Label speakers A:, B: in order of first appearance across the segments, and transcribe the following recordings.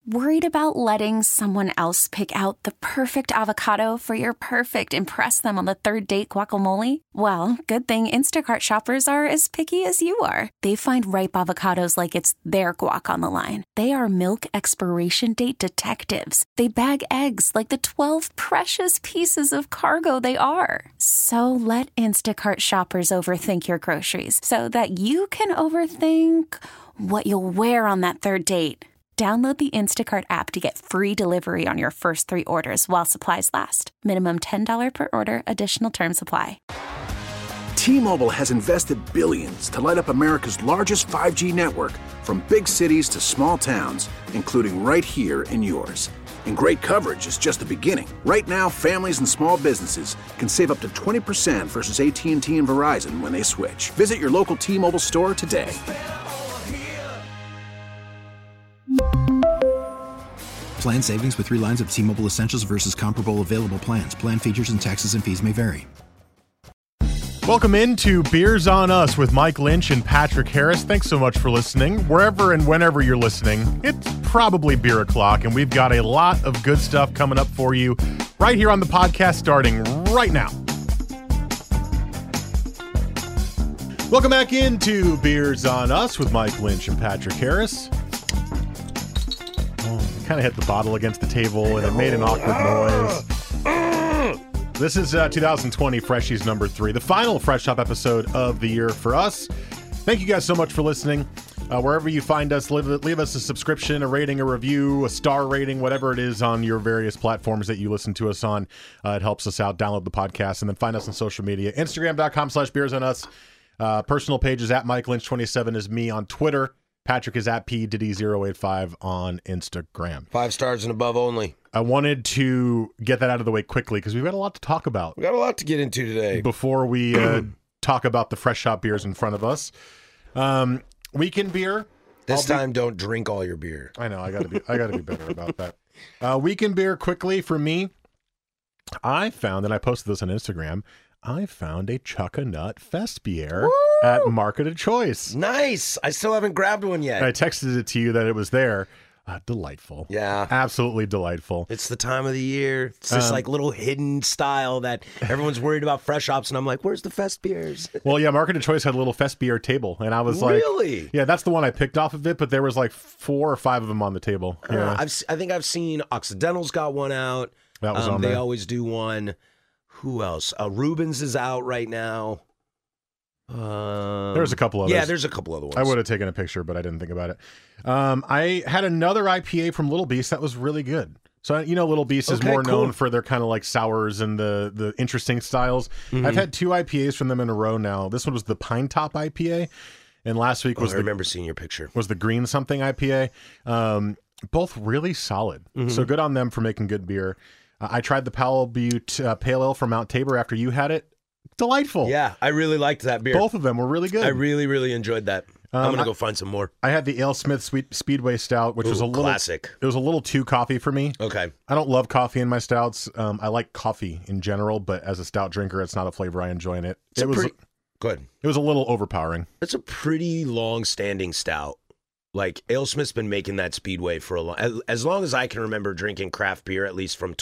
A: Worried about letting someone else pick out the perfect avocado for your perfect impress them on the third date guacamole? Well, good thing Instacart shoppers are as picky as you are. They find ripe avocados like it's their guac on the line. They are milk expiration date detectives. They bag eggs like the 12 precious pieces of cargo they are. So let Instacart shoppers overthink your groceries so that you can overthink what you'll wear on that third date. Download the Instacart app to get free delivery on your first 3 orders while supplies last. Minimum $10 per order. Additional terms apply.
B: T-Mobile has invested billions to light up America's largest 5G network, from big cities to small towns, including right here in yours. And great coverage is just the beginning. Right now, families and small businesses can save up to 20% versus AT&T and Verizon when they switch. Visit your local T-Mobile store today.
C: Plan savings with 3 lines of T-Mobile Essentials versus comparable available plans. Plan features and taxes and fees may vary.
D: Welcome into Beers on Us with Mike Lynch and Patrick Harris. Thanks so much for listening. Wherever and whenever you're listening, it's probably beer o'clock, and we've got a lot of good stuff coming up for you right here on the podcast starting right now. Welcome back into Beers on Us with Mike Lynch and Patrick Harris. Kind of hit the bottle against the table and it made an awkward noise. This is 2020 Freshies number 3, the final Fresh Shop episode of the year for us. Thank you guys so much for listening. Wherever you find us, leave us a subscription, a rating, a review, a star rating, whatever it is on your various platforms that you listen to us on. It helps us out. Download the podcast and then find us on social media. Instagram.com/beersonus. Personal page is at Mike Lynch 27 is me on Twitter. Patrick is at PDiddy085 on Instagram.
E: 5 stars and above only.
D: I wanted to get that out of the way quickly because we've got a lot to talk about.
E: We got a lot to get into today.
D: Before we talk about the Fresh Shop beers in front of us. Weekend beer.
E: This time, don't drink all your beer.
D: I know. I gotta be better about that. Weekend beer quickly for me. I found, and I posted this on Instagram, I found a Chuckanut Fest beer at Market of Choice.
E: Nice. I still haven't grabbed one yet.
D: I texted it to you that it was there. Delightful.
E: Yeah.
D: Absolutely delightful.
E: It's the time of the year. It's this like little hidden style that everyone's worried about fresh hops, and I'm like, where's the Fest beers?
D: Well, yeah, Market of Choice had a little Fest beer table, and I was like,
E: really?
D: Yeah, that's the one I picked off of it, but there was like 4 or 5 of them on the table. Yeah.
E: I think I've seen Occidental's got one out.
D: That was on there.
E: They always do one. Who else? Rubens is out right now.
D: There's a couple others.
E: Yeah, there's a couple other ones.
D: I would have taken a picture, but I didn't think about it. I had another IPA from Little Beast that was really good. So, Little Beast is more known for their kind of like sours and the interesting styles. Mm-hmm. I've had 2 IPAs from them in a row now. This one was the Pine Top IPA, and last week was
E: I remember seeing your picture.
D: Was the Green Something IPA. Both really solid. Mm-hmm. So good on them for making good beer. I tried the Powell Butte Pale Ale from Mount Tabor after you had it. Delightful.
E: Yeah, I really liked that beer.
D: Both of them were really good.
E: I really, really enjoyed that. I'm going to go find some more.
D: I had the AleSmith Speedway Stout, which was a little
E: classic.
D: It was a little too coffee for me.
E: Okay.
D: I don't love coffee in my stouts. I like coffee in general, but as a stout drinker, it's not a flavor I enjoy in it.
E: Good.
D: It was a little overpowering.
E: It's a pretty long-standing stout. Like, AleSmith's been making that Speedway for as long as I can remember drinking craft beer, at least from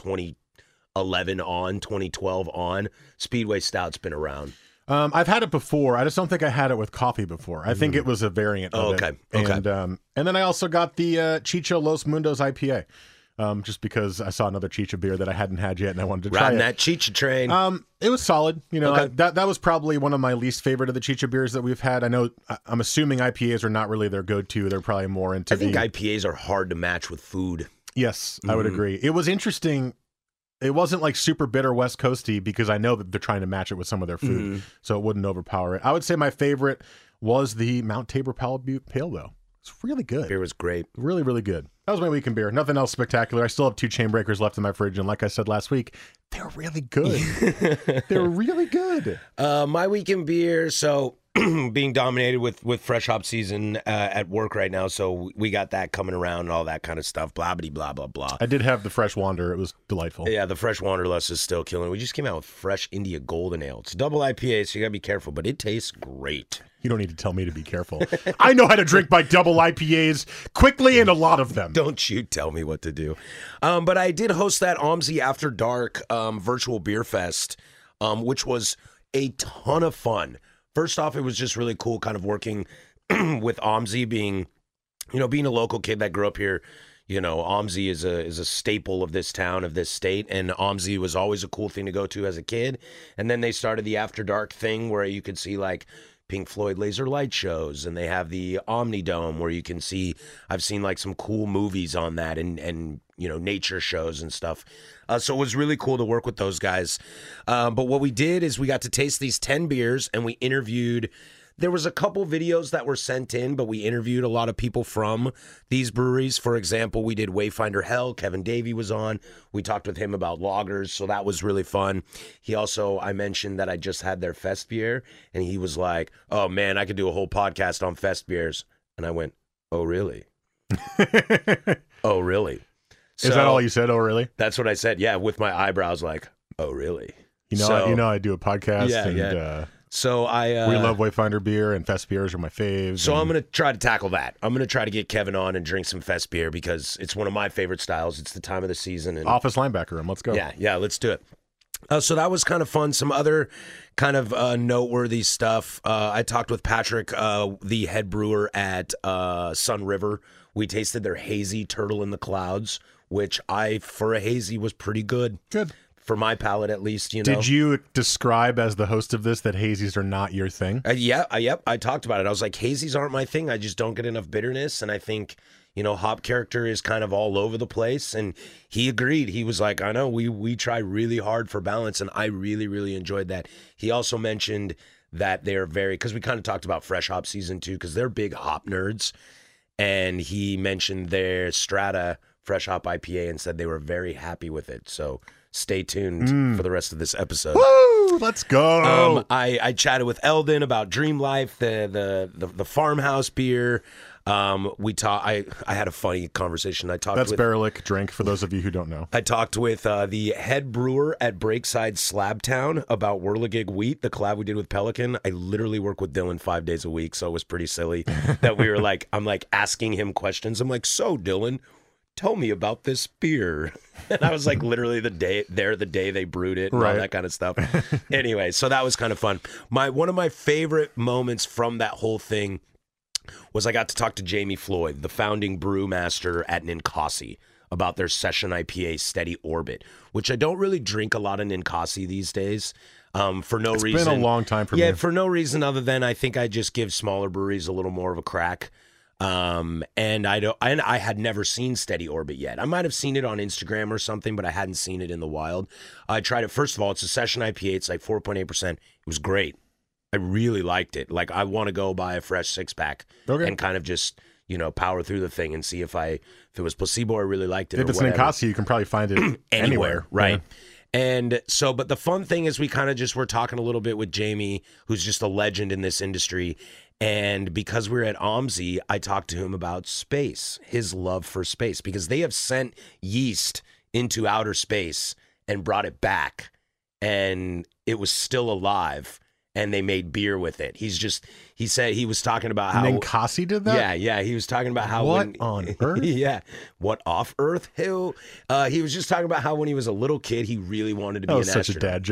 E: 2011 on, 2012 on, Speedway Stout's been around.
D: I've had it before. I just don't think I had it with coffee before. I think it was a variant of it.
E: Okay.
D: And then I also got the Chicho Los Mundos IPA, just because I saw another Chicha beer that I hadn't had yet and I wanted to try it.
E: Riding that Chicha train.
D: It was solid. That was probably one of my least favorite of the Chicha beers that we've had. I'm assuming IPAs are not really their go-to. They're probably more into
E: I think IPAs are hard to match with food.
D: Yes, I would agree. It was interesting. It wasn't like super bitter West Coasty because I know that they're trying to match it with some of their food, so it wouldn't overpower it. I would say my favorite was the Mount Tabor Powell Butte Pale, though. It's really good.
E: Beer was great.
D: Really, really good. That was my weekend beer. Nothing else spectacular. I still have 2 chain breakers left in my fridge, and like I said last week, they're really good. They're really good.
E: My weekend beer, so being dominated with fresh hop season at work right now, so we got that coming around and all that kind of stuff. Blah blah blah blah.
D: I did have the Fresh Wander. It was delightful.
E: Yeah, the Fresh Wanderlust is still killing. We just came out with Fresh India Golden Ale. It's double IPA, so you gotta be careful, but it tastes great.
D: You don't need to tell me to be careful. I know how to drink my double IPAs quickly and a lot of them.
E: Don't you tell me what to do. But I did host that OMSI After Dark virtual beer fest, which was a ton of fun. First off, it was just really cool kind of working with OMSI, being a local kid that grew up here. OMSI is a staple of this town, of this state, and OMSI was always a cool thing to go to as a kid. And then they started the After Dark thing where you could see like Pink Floyd laser light shows, and they have the Omnidome where you can see, I've seen like some cool movies on that and nature shows and stuff. So it was really cool to work with those guys. But what we did is we got to taste these 10 beers, and we interviewed. There was a couple videos that were sent in, but we interviewed a lot of people from these breweries. For example, we did Wayfinder Hell. Kevin Davey was on. We talked with him about lagers, so that was really fun. I mentioned that I just had their Fest beer, and he was like, oh, man, I could do a whole podcast on Fest beers. And I went, oh, really? Oh, really?
D: Is that all you said? Oh, really?
E: That's what I said. Yeah, with my eyebrows like, oh, really?
D: I do a podcast.
E: Yeah. So
D: we love Wayfinder beer, and Fest beers are my faves.
E: So I'm going to try to tackle that. I'm going to try to get Kevin on and drink some Fest beer because it's one of my favorite styles. It's the time of the season. And
D: office linebacker room. Let's go.
E: Yeah, let's do it. So that was kind of fun. Some other kind of noteworthy stuff. I talked with Patrick, the head brewer at Sun River. We tasted their hazy Turtle in the Clouds, which for a hazy was pretty good.
D: Good.
E: For my palate, at least,
D: Did you describe as the host of this that hazies are not your thing?
E: Yep. I talked about it. I was like, hazies aren't my thing. I just don't get enough bitterness. And I think, hop character is kind of all over the place. And he agreed. He was like, I know, we try really hard for balance. And I really, really enjoyed that. He also mentioned that they're because we kind of talked about fresh hop season too, because they're big hop nerds. And he mentioned their Strata fresh hop IPA and said they were very happy with it. So stay tuned for the rest of this episode.
D: Woo! Let's go.
E: I chatted with Eldon about Dream Life, the farmhouse beer. I had a funny conversation. That's
D: Barrelick drink for those of you who don't know.
E: I talked with the head brewer at Breakside Slabtown about Whirligig Wheat, the collab we did with Pelican. I literally work with Dylan 5 days a week, so it was pretty silly that we were like, I'm like asking him questions. I'm like, so Dylan, tell me about this beer. And I was like literally the day they brewed it and all that kind of stuff. Anyway, so that was kind of fun. One of my favorite moments from that whole thing was I got to talk to Jamie Floyd, the founding brewmaster at Ninkasi, about their session IPA Steady Orbit, which I don't really drink a lot of Ninkasi these days. For no reason.
D: It's been a long time for me.
E: Yeah, for no reason other than I think I just give smaller breweries a little more of a crack. And I had never seen Steady Orbit yet. I might have seen it on Instagram or something, but I hadn't seen it in the wild. I tried it. First of all, it's a session IPA. It's like 4.8%. It was great. I really liked it. Like, I want to go buy a fresh 6-pack and kind of just, power through the thing and see if it was placebo. I really liked it.
D: If it's Ninkasi, you can probably find it anywhere.
E: Right. Yeah. And so, but the fun thing is we kind of just were talking a little bit with Jamie, who's just a legend in this industry. And because we were at OMSI, I talked to him about space, his love for space, because they have sent yeast into outer space and brought it back, and it was still alive, and they made beer with it. He said he was talking about how
D: Ninkasi did that?
E: Yeah. He was talking about how
D: on Earth?
E: Yeah. What off Earth? He was just talking about how when he was a little kid, he really wanted to be an astronaut.
D: Such a dad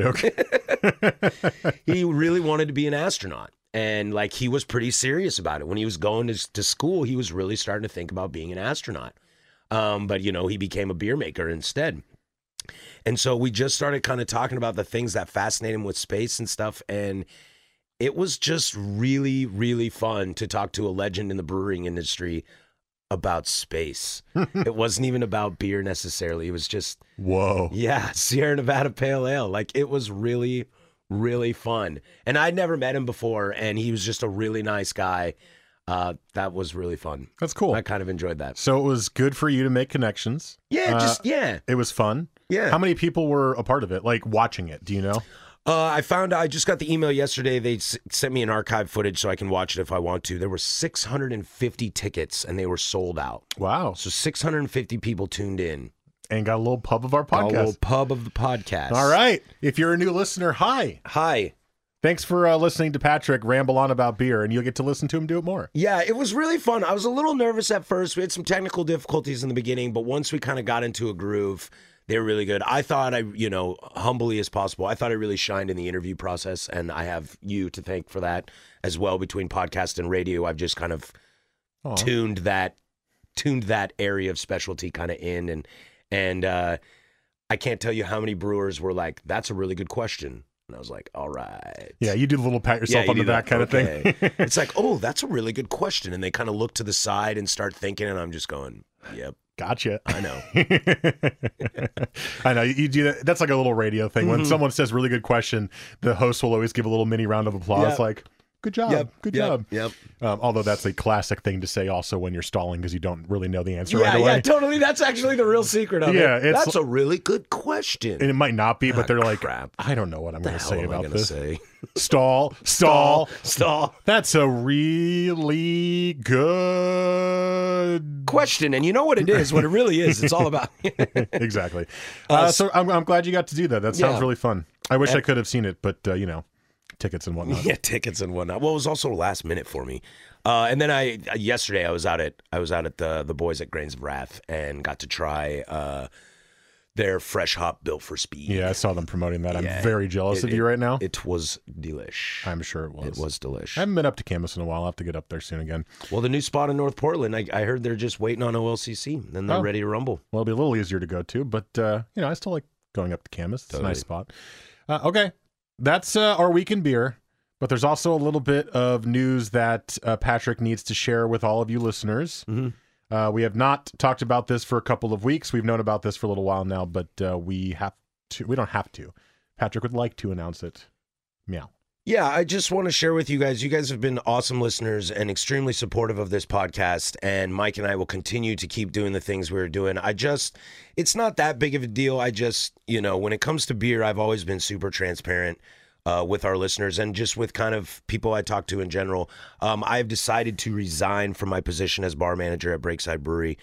D: joke.
E: He really wanted to be an astronaut. And like he was pretty serious about it. When he was going to school, he was really starting to think about being an astronaut. But he became a beer maker instead. And so we just started kind of talking about the things that fascinate him with space and stuff. And it was just really, really fun to talk to a legend in the brewing industry about space. It wasn't even about beer necessarily. It was just,
D: whoa.
E: Yeah, Sierra Nevada Pale Ale. Like it was really, really fun. And I'd never met him before, and he was just a really nice guy. That was really fun.
D: That's cool.
E: I kind of enjoyed that.
D: So it was good for you to make connections.
E: Yeah,
D: It was fun.
E: Yeah.
D: How many people were a part of it, like watching it? Do you know?
E: I just got the email yesterday. They sent me an archive footage so I can watch it if I want to. There were 650 tickets and they were sold out.
D: Wow.
E: So 650 people tuned in.
D: And got a little pub of our podcast.
E: Got a little pub of the podcast.
D: All right. If you're a new listener, hi.
E: Hi.
D: Thanks for listening to Patrick ramble on about beer, and you'll get to listen to him do it more.
E: Yeah, it was really fun. I was a little nervous at first. We had some technical difficulties in the beginning, but once we kind of got into a groove, they were really good. I thought humbly as possible, I thought I really shined in the interview process, and I have you to thank for that as well. Between podcast and radio, I've just kind of tuned that area of specialty kind of in, and I can't tell you how many brewers were like, "That's a really good question." And I was like, all right.
D: Yeah, you do the little pat yourself on the back kind of thing.
E: It's like, oh, that's a really good question. And they kind of look to the side and start thinking, and I'm just going, yep.
D: Gotcha.
E: I know.
D: I know. You do that. That's like a little radio thing. When someone says really good question, the host will always give a little mini round of applause like, good job. Good job.
E: Yep.
D: Although that's a classic thing to say also when you're stalling because you don't really know the answer right away.
E: Yeah, totally. That's actually the real secret of it. That's a really good question.
D: And it might not be, but they're like,
E: crap.
D: I don't know what I'm going to say about this.
E: Say?
D: Stall. That's a really good
E: question. And you know what it is, what it really is. It's all about.
D: Exactly. So I'm glad you got to do that. That sounds really fun. I wish I could have seen it, but tickets and whatnot.
E: Yeah, tickets and whatnot. Well, it was also last minute for me. And then yesterday I was out at the boys at Grains of Wrath and got to try their fresh hop built for speed.
D: Yeah, I saw them promoting that. I'm very jealous of you right now.
E: It was delish.
D: I'm sure it was.
E: It was delish.
D: I haven't been up to Camas in a while. I'll have to get up there soon again.
E: Well, the new spot in North Portland, I heard they're just waiting on OLCC. Then they're ready to rumble.
D: Well, it'll be a little easier to go to, but I still like going up to Camas. It's a nice spot. Okay. That's our week in beer, but there's also a little bit of news that Patrick needs to share with all of you listeners. Mm-hmm. We have not talked about this for a couple of weeks. We've known about this for a little while now, but we don't have to. Patrick would like to announce it. Meow.
E: Yeah, I just want to share with you guys. You guys have been awesome listeners and extremely supportive of this podcast, and Mike and I will continue to keep doing the things we're doing. It's not that big of a deal. When it comes to beer, I've always been super transparent with our listeners and just with kind of people I talk to in general. I've decided to resign from my position as bar manager at Breakside Brewery.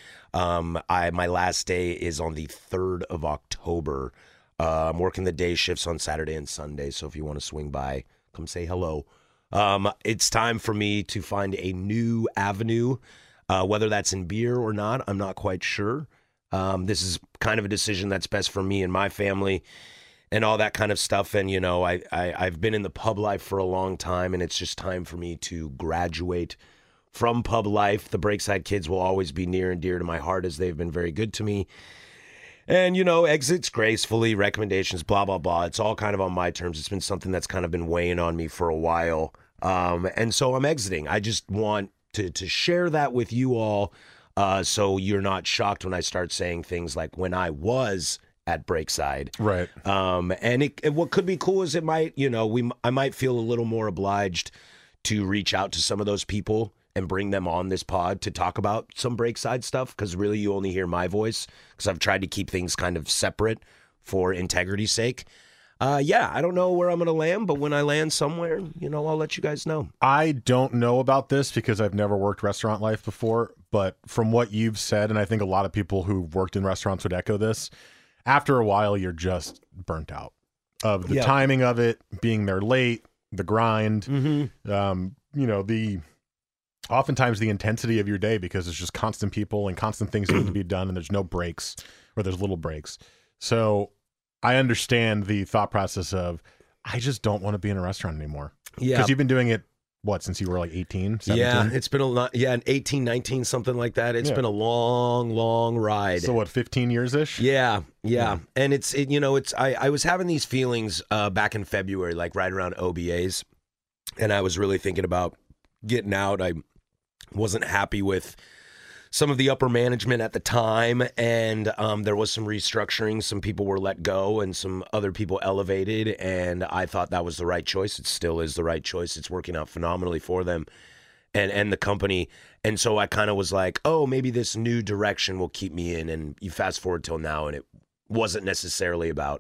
E: My last day is on the 3rd of October. I'm working the day shifts on Saturday and Sunday, so if you want to swing by, come say hello. It's time for me to find a new avenue, whether that's in beer or not. I'm not quite sure. This is kind of a decision that's best for me and my family and all that kind of stuff. And, I've been in the pub life for a long time, and it's just time for me to graduate from pub life. The Breakside kids will always be near and dear to my heart as they've been very good to me. And, exits gracefully, recommendations, blah, blah, blah. It's all kind of on my terms. It's been something that's kind of been weighing on me for a while. And so I'm exiting. I just want to share that with you all so you're not shocked when I start saying things like when I was at Breakside.
D: Right.
E: And what could be cool is it might, I might feel a little more obliged to reach out to some of those people and bring them on this pod to talk about some Breakside stuff, because really you only hear my voice, because I've tried to keep things kind of separate for integrity's sake. I don't know where I'm going to land, but when I land somewhere, I'll let you guys know.
D: I don't know about this because I've never worked restaurant life before, but from what you've said, and I think a lot of people who've worked in restaurants would echo this, after a while you're just burnt out of the timing of it, being there late, the grind, oftentimes the intensity of your day, because it's just constant people and constant things that need to be done, and there's no breaks, or there's little breaks. So I understand the thought process of, I just don't want to be in a restaurant anymore. Yeah. Because you've been doing it, since you were like 18, 17?
E: Yeah, it's been a lot. Yeah, 18, 19, something like that. It's been a long, long ride.
D: So 15 years-ish?
E: Yeah. And I was having these feelings back in February, like right around OBAs, and I was really thinking about getting out. I wasn't happy with some of the upper management at the time, and there was some restructuring. Some people were let go and some other people elevated, and I thought that was the right choice. It still is the right choice. It's working out phenomenally for them and the company. And so I kind of was like, oh, maybe this new direction will keep me in. And you fast forward till now, and it wasn't necessarily about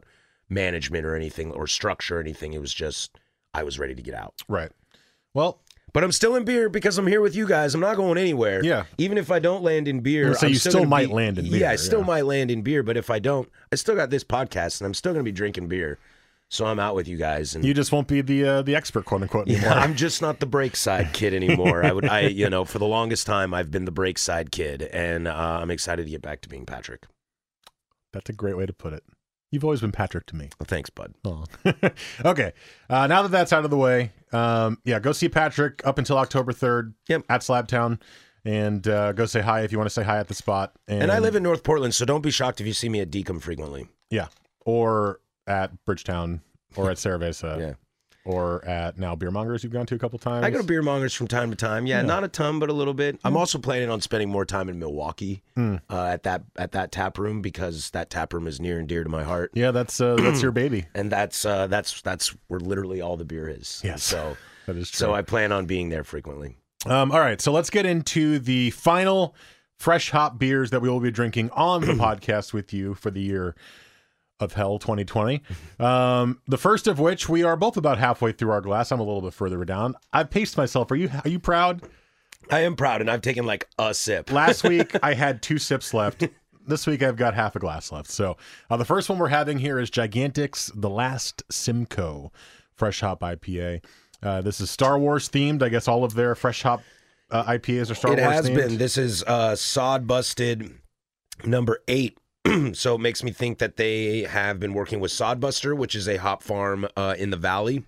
E: management or anything or structure or anything. It was just I was ready to get out.
D: Right. Well,
E: but I'm still in beer because I'm here with you guys. I'm not going anywhere.
D: Yeah.
E: Even if I don't land in beer.
D: So you still might land in beer.
E: Yeah, I still might land in beer. But if I don't, I still got this podcast and I'm still going to be drinking beer. So I'm out with you guys. And
D: you just won't be the expert, quote unquote, anymore.
E: Yeah, I'm just not the break side kid anymore. For the longest time, I've been the break side kid. And I'm excited to get back to being Patrick.
D: That's a great way to put it. You've always been Patrick to me.
E: Well, thanks, bud.
D: Oh. Okay. Now that that's out of the way, go see Patrick up until October 3rd at Slabtown, and go say hi if you want to say hi at the spot.
E: And I live in North Portland, so don't be shocked if you see me at Deacom frequently.
D: Yeah. Or at Bridgetown, or at Cerveza. Yeah. Or at now Beer Mongers you've gone to a couple times.
E: I go to Beer Mongers from time to time. Yeah, not a ton, but a little bit. I'm also planning on spending more time in Milwaukee at that tap room because that tap room is near and dear to my heart.
D: Yeah, that's your baby.
E: And that's where literally all the beer is.
D: Yes.
E: So
D: that is true.
E: So I plan on being there frequently.
D: All right, so let's get into the final fresh hop beers that we will be drinking on the podcast with you for the year of hell 2020. The first of which we are both about halfway through our glass. I'm a little bit further down. I've paced myself. Are you proud?
E: I am proud, and I've taken like a sip.
D: Last week I had 2 sips left. This week I've got half a glass left. So the first one we're having here is Gigantic's The Last Simcoe Fresh Hop IPA. This is Star Wars themed. I guess all of their fresh hop IPAs are Star Wars themed. It has been.
E: This is Sod Busted number 8. So it makes me think that they have been working with Sodbuster, which is a hop farm in the Valley,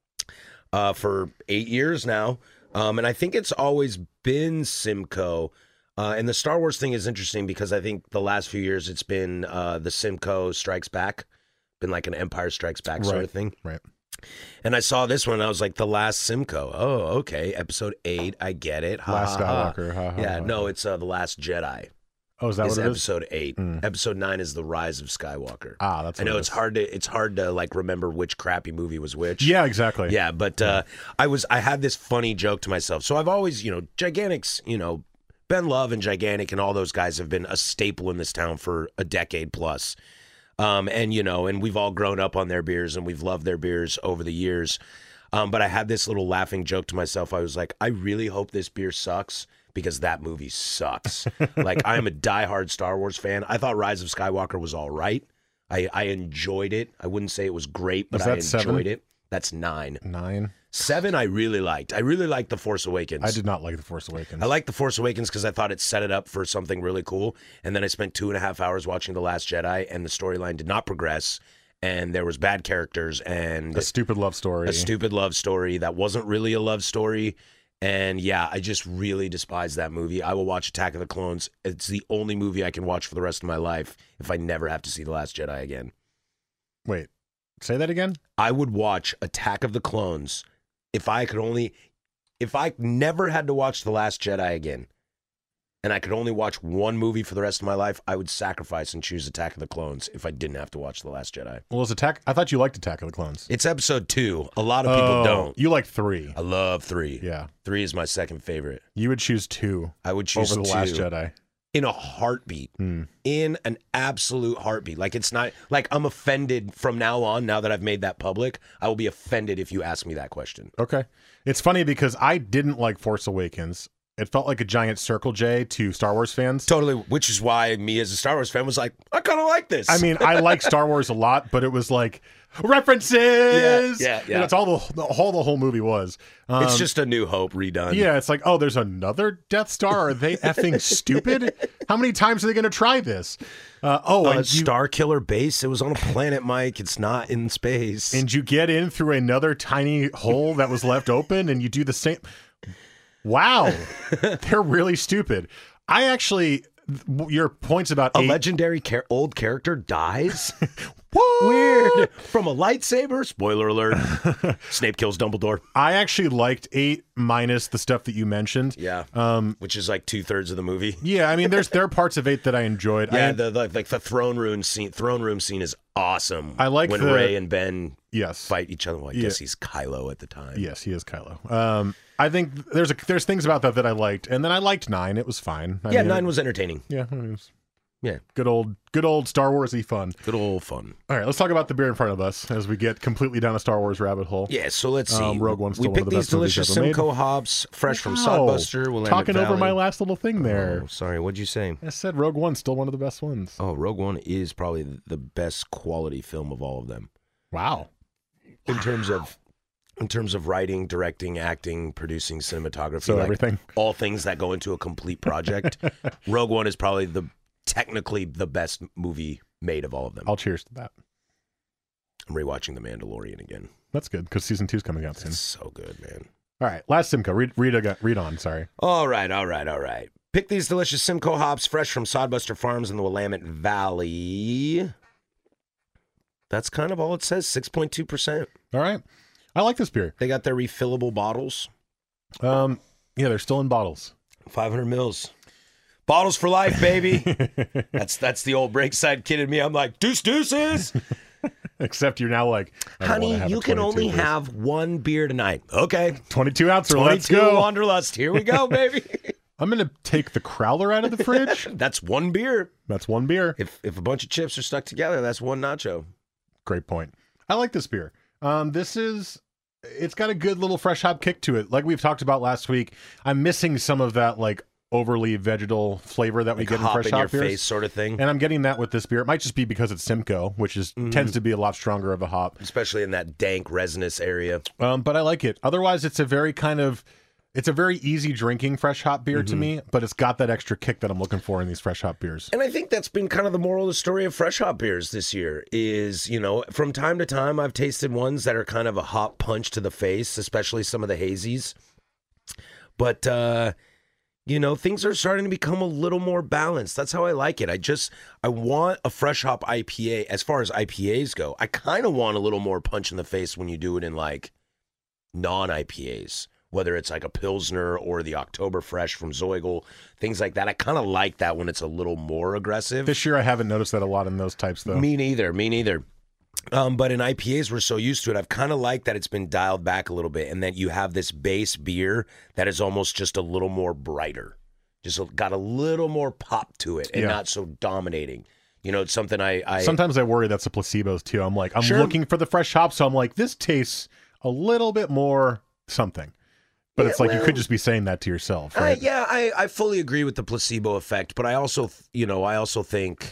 E: for 8 years now. And I think it's always been Simcoe. And the Star Wars thing is interesting because I think the last few years it's been the Simcoe Strikes Back, been like an Empire Strikes Back sort of thing.
D: Right.
E: And I saw this one and I was like, The Last Simcoe. Oh, okay. Episode 8. I get it.
D: Last Skywalker.
E: Yeah, no, it's The Last Jedi.
D: Oh, is that what it is?
E: Episode 8. Episode 9 is The Rise of Skywalker.
D: Ah, that's.
E: I know it's hard to like remember which crappy movie was which.
D: Yeah, exactly.
E: Yeah, but I had this funny joke to myself. So I've always, Gigantics, Ben Love and Gigantic and all those guys have been a staple in this town for a decade plus. And we've all grown up on their beers and we've loved their beers over the years. But I had this little laughing joke to myself. I was like, I really hope this beer sucks, because that movie sucks. Like, I'm a diehard Star Wars fan. I thought Rise of Skywalker was all right. I enjoyed it. I wouldn't say it was great, but I enjoyed
D: 7?
E: it. That's 9.
D: 9?
E: 7 I really liked. I really liked The Force Awakens.
D: I did not like The Force Awakens.
E: I liked The Force Awakens because I thought it set it up for something really cool. And then I spent 2.5 hours watching The Last Jedi, and the storyline did not progress. And there was bad characters and
D: a stupid love story.
E: A stupid love story that wasn't really a love story. And yeah, I just really despise that movie. I will watch Attack of the Clones. It's the only movie I can watch for the rest of my life if I never have to see The Last Jedi again.
D: Wait, say that again?
E: I would watch Attack of the Clones if I never had to watch The Last Jedi again, and I could only watch one movie for the rest of my life, I would sacrifice and choose Attack of the Clones if I didn't have to watch The Last Jedi.
D: Well, I thought you liked Attack of the Clones.
E: It's episode 2. A lot of people don't.
D: You like 3.
E: I love 3.
D: Yeah.
E: 3 is my second favorite.
D: You would choose 2.
E: I would choose
D: over The Last Jedi.
E: In a heartbeat. In an absolute heartbeat. Like, it's not, like, I'm offended from now on, now that I've made that public. I will be offended if you ask me that question.
D: Okay. It's funny because I didn't like Force Awakens. It felt like a giant Circle J to Star Wars fans.
E: Totally, which is why me as a Star Wars fan was like, I kind of like this.
D: I mean, I like Star Wars a lot, but it was like references.
E: Yeah.
D: And that's all the whole movie was.
E: It's just A New Hope redone.
D: Yeah, it's like, oh, there's another Death Star. Are they effing stupid? How many times are they going to try this?
E: Star Killer base. It was on a planet, Mike. It's not in space.
D: And you get in through another tiny hole that was left open, and you do the same. Wow, they're really stupid. I actually, your points about
E: a legendary old character dies.
D: What?
E: Weird. From a lightsaber. Spoiler alert. Snape kills Dumbledore.
D: I actually liked 8 minus the stuff that you mentioned.
E: Yeah. Which is like 2/3 of the movie.
D: Yeah, I mean, there are parts of 8 that I enjoyed.
E: Yeah, the throne room scene. Throne room scene is awesome.
D: I like
E: when Rey and Ben fight each other. Well, I guess he's Kylo at the time.
D: Yes, he is Kylo. I think there's things about that I liked, and then I liked 9. It was fine. I mean,
E: 9 was entertaining.
D: Yeah, it was
E: Yeah.
D: Good old Star Wars-y fun.
E: Good old fun.
D: All right, let's talk about the beer in front of us as we get completely down a Star Wars rabbit hole.
E: Yeah, so let's see.
D: Rogue One's still
E: we
D: one of
E: picked
D: the
E: these
D: best movies
E: delicious
D: ever made.
E: Simcoe hops, fresh from Sodbuster. Willamette
D: Talking over
E: Valley.
D: my last little thing there.
E: Oh, sorry, what'd you say?
D: I said Rogue One's still one of the best ones.
E: Oh, Rogue One is probably the best quality film of all of them.
D: Wow.
E: In terms of writing, directing, acting, producing, cinematography,
D: So everything.
E: all things that go into a complete project, Rogue One is probably technically the best movie made of all of them.
D: I'll cheers to that.
E: I'm rewatching The Mandalorian again.
D: That's good because season 2's coming out soon.
E: It's so good, man.
D: All right, last Simcoe. Read on. Sorry.
E: All right. Pick these delicious Simcoe hops, fresh from Sodbuster Farms in the Willamette Valley. That's kind of all it says. 6.2%.
D: All right, I like this beer.
E: They got their refillable bottles.
D: Yeah, they're still in bottles.
E: 500 mils. Bottles for life, baby. That's the old Breakside kid in me. I'm like, deuces.
D: Except you're now like,
E: honey, you can only have one beer tonight. Okay.
D: 22 ouncer.
E: 22
D: Let's go.
E: Wanderlust. Here we go, baby.
D: I'm going to take the Crowler out of the fridge.
E: That's one beer.
D: That's one beer.
E: If a bunch of chips are stuck together, that's one nacho.
D: Great point. I like this beer. It's got a good little fresh hop kick to it. Like we've talked about last week, I'm missing some of that like overly vegetal flavor that we get in fresh hop beers.
E: Face sort of thing.
D: And I'm getting that with this beer. It might just be because it's Simcoe, which tends to be a lot stronger of a hop.
E: Especially in that dank, resinous area.
D: But I like it. Otherwise, it's a very easy drinking fresh hop beer to me, but it's got that extra kick that I'm looking for in these fresh hop beers.
E: And I think that's been kind of the moral of the story of fresh hop beers this year is, from time to time, I've tasted ones that are kind of a hop punch to the face, especially some of the hazies. But, things are starting to become a little more balanced. That's how I like it. I want a fresh hop IPA. As far as IPAs go, I kind of want a little more punch in the face when you do it in like non-IPAs, whether it's like a Pilsner or the Oktoberfresh from Zoigl, things like that. I kind of like that when it's a little more aggressive.
D: This year, I haven't noticed that a lot in those types, though.
E: Me neither. But in IPAs, we're so used to it. I've kind of liked that it's been dialed back a little bit and that you have this base beer that is almost just a little more brighter. Just got a little more pop to it and not so dominating. It's something I...
D: Sometimes I worry that's the placebos, too. I'm like, I'm
E: Sure.
D: looking for the fresh hop, so I'm like, this tastes a little bit more something. But it's like you could just be saying that to yourself, right?
E: I fully agree with the placebo effect, but I also think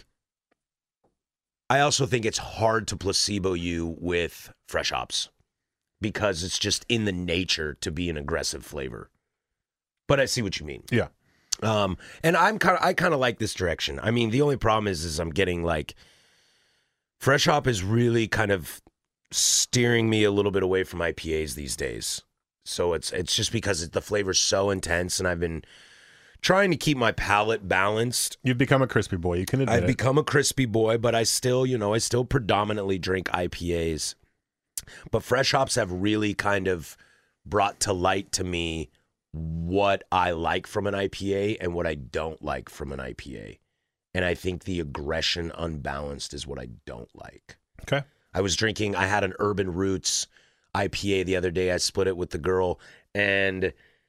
E: it's hard to placebo you with fresh hops because it's just in the nature to be an aggressive flavor. But I see what you mean.
D: Yeah.
E: And I kind of like this direction. I mean, the only problem is I'm getting like fresh hop is really kind of steering me a little bit away from IPAs these days. So it's just because the flavor's so intense, and I've been trying to keep my palate balanced.
D: You've become a crispy boy. You can admit
E: I've become a crispy boy, but I still predominantly drink IPAs. But fresh hops have really kind of brought to light to me what I like from an IPA and what I don't like from an IPA. And I think the aggression unbalanced is what I don't like.
D: Okay.
E: I had an Urban Roots IPA the other day. I split it with the girl, and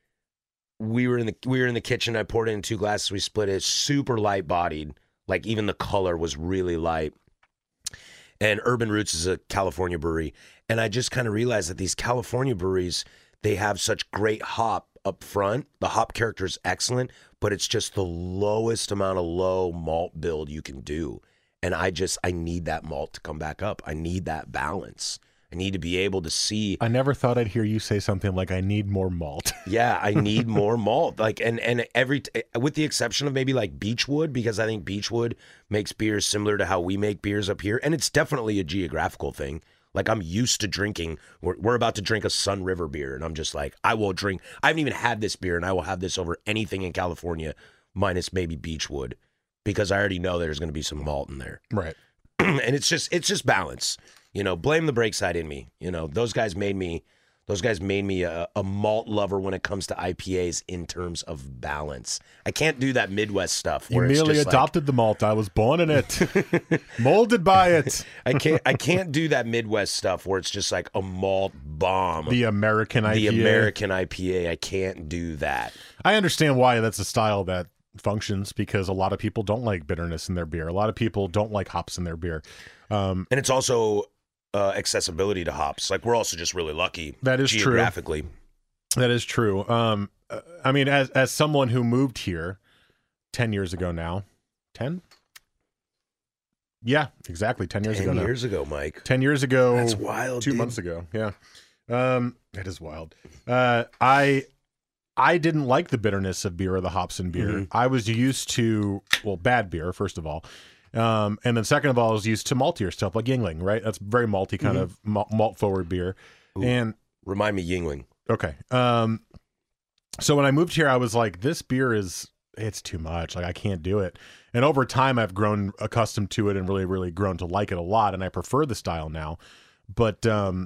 E: we were in the kitchen. I poured it in 2 glasses. We split it. Super light bodied. Like even the color was really light. And Urban Roots is a California brewery. And I just kind of realized that these California breweries, they have such great hop up front. The hop character is excellent, but it's just the lowest amount of low malt build you can do. And I need that malt to come back up. I need that balance. I need to be able to see.
D: I never thought I'd hear you say something like, I need more malt.
E: Yeah, I need more malt. Like, and with the exception of maybe like Beechwood, because I think Beechwood makes beers similar to how we make beers up here. And it's definitely a geographical thing. Like, I'm used to drinking. We're about to drink a Sun River beer, and I'm just like, I haven't even had this beer, and I will have this over anything in California, minus maybe Beechwood, because I already know there's going to be some malt in there.
D: Right.
E: And it's just balance. Blame the Breakside in me. Those guys made me a malt lover when it comes to IPAs in terms of balance. I can't do that Midwest stuff.
D: You merely adopted the malt. I was born in it, molded by it.
E: I can't do that Midwest stuff where it's just like a malt bomb.
D: The American IPA.
E: I can't do that.
D: I understand why that's a style that functions because a lot of people don't like bitterness in their beer. A lot of people don't like hops in their beer.
E: And it's also accessibility to hops. Like, we're also just really lucky.
D: That is
E: geographically.
D: True. That is true. I mean, as someone who moved here 10 years ago now, 10? Yeah, exactly. 10 years ago now.
E: 10 years ago, Mike.
D: 10 years ago.
E: That's wild,
D: 2
E: dude.
D: months ago. Yeah. That is wild. I didn't like the bitterness of beer or the hops in beer.
E: Mm-hmm.
D: I was used to, well, bad beer, first of all. And then second of all, I was used to maltier stuff like Yuengling, right? That's very malty kind of malt forward beer.
E: Ooh,
D: and
E: remind me Yuengling.
D: okay. So when I moved here, I was like, this beer it's too much. Like, I can't do it. And over time, I've grown accustomed to it and really, really grown to like it a lot. And I prefer the style now. But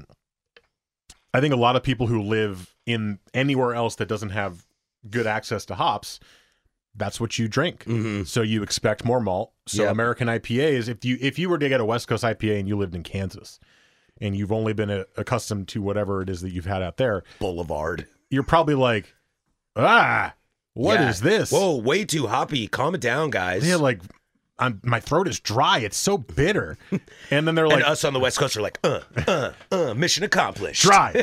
D: I think a lot of people who live in anywhere else that doesn't have good access to hops, that's what you drink.
E: Mm-hmm.
D: So you expect more malt. So
E: Yep.
D: American IPAs, if you were to get a West Coast IPA and you lived in Kansas and you've only been accustomed to whatever it is that you've had out there,
E: Boulevard.
D: you're probably like, what is this?
E: Whoa, way too hoppy. Calm it down, guys.
D: Yeah, like my throat is dry. It's so bitter. And then they're
E: And
D: like,
E: us on the West Coast are like, mission accomplished.
D: dry.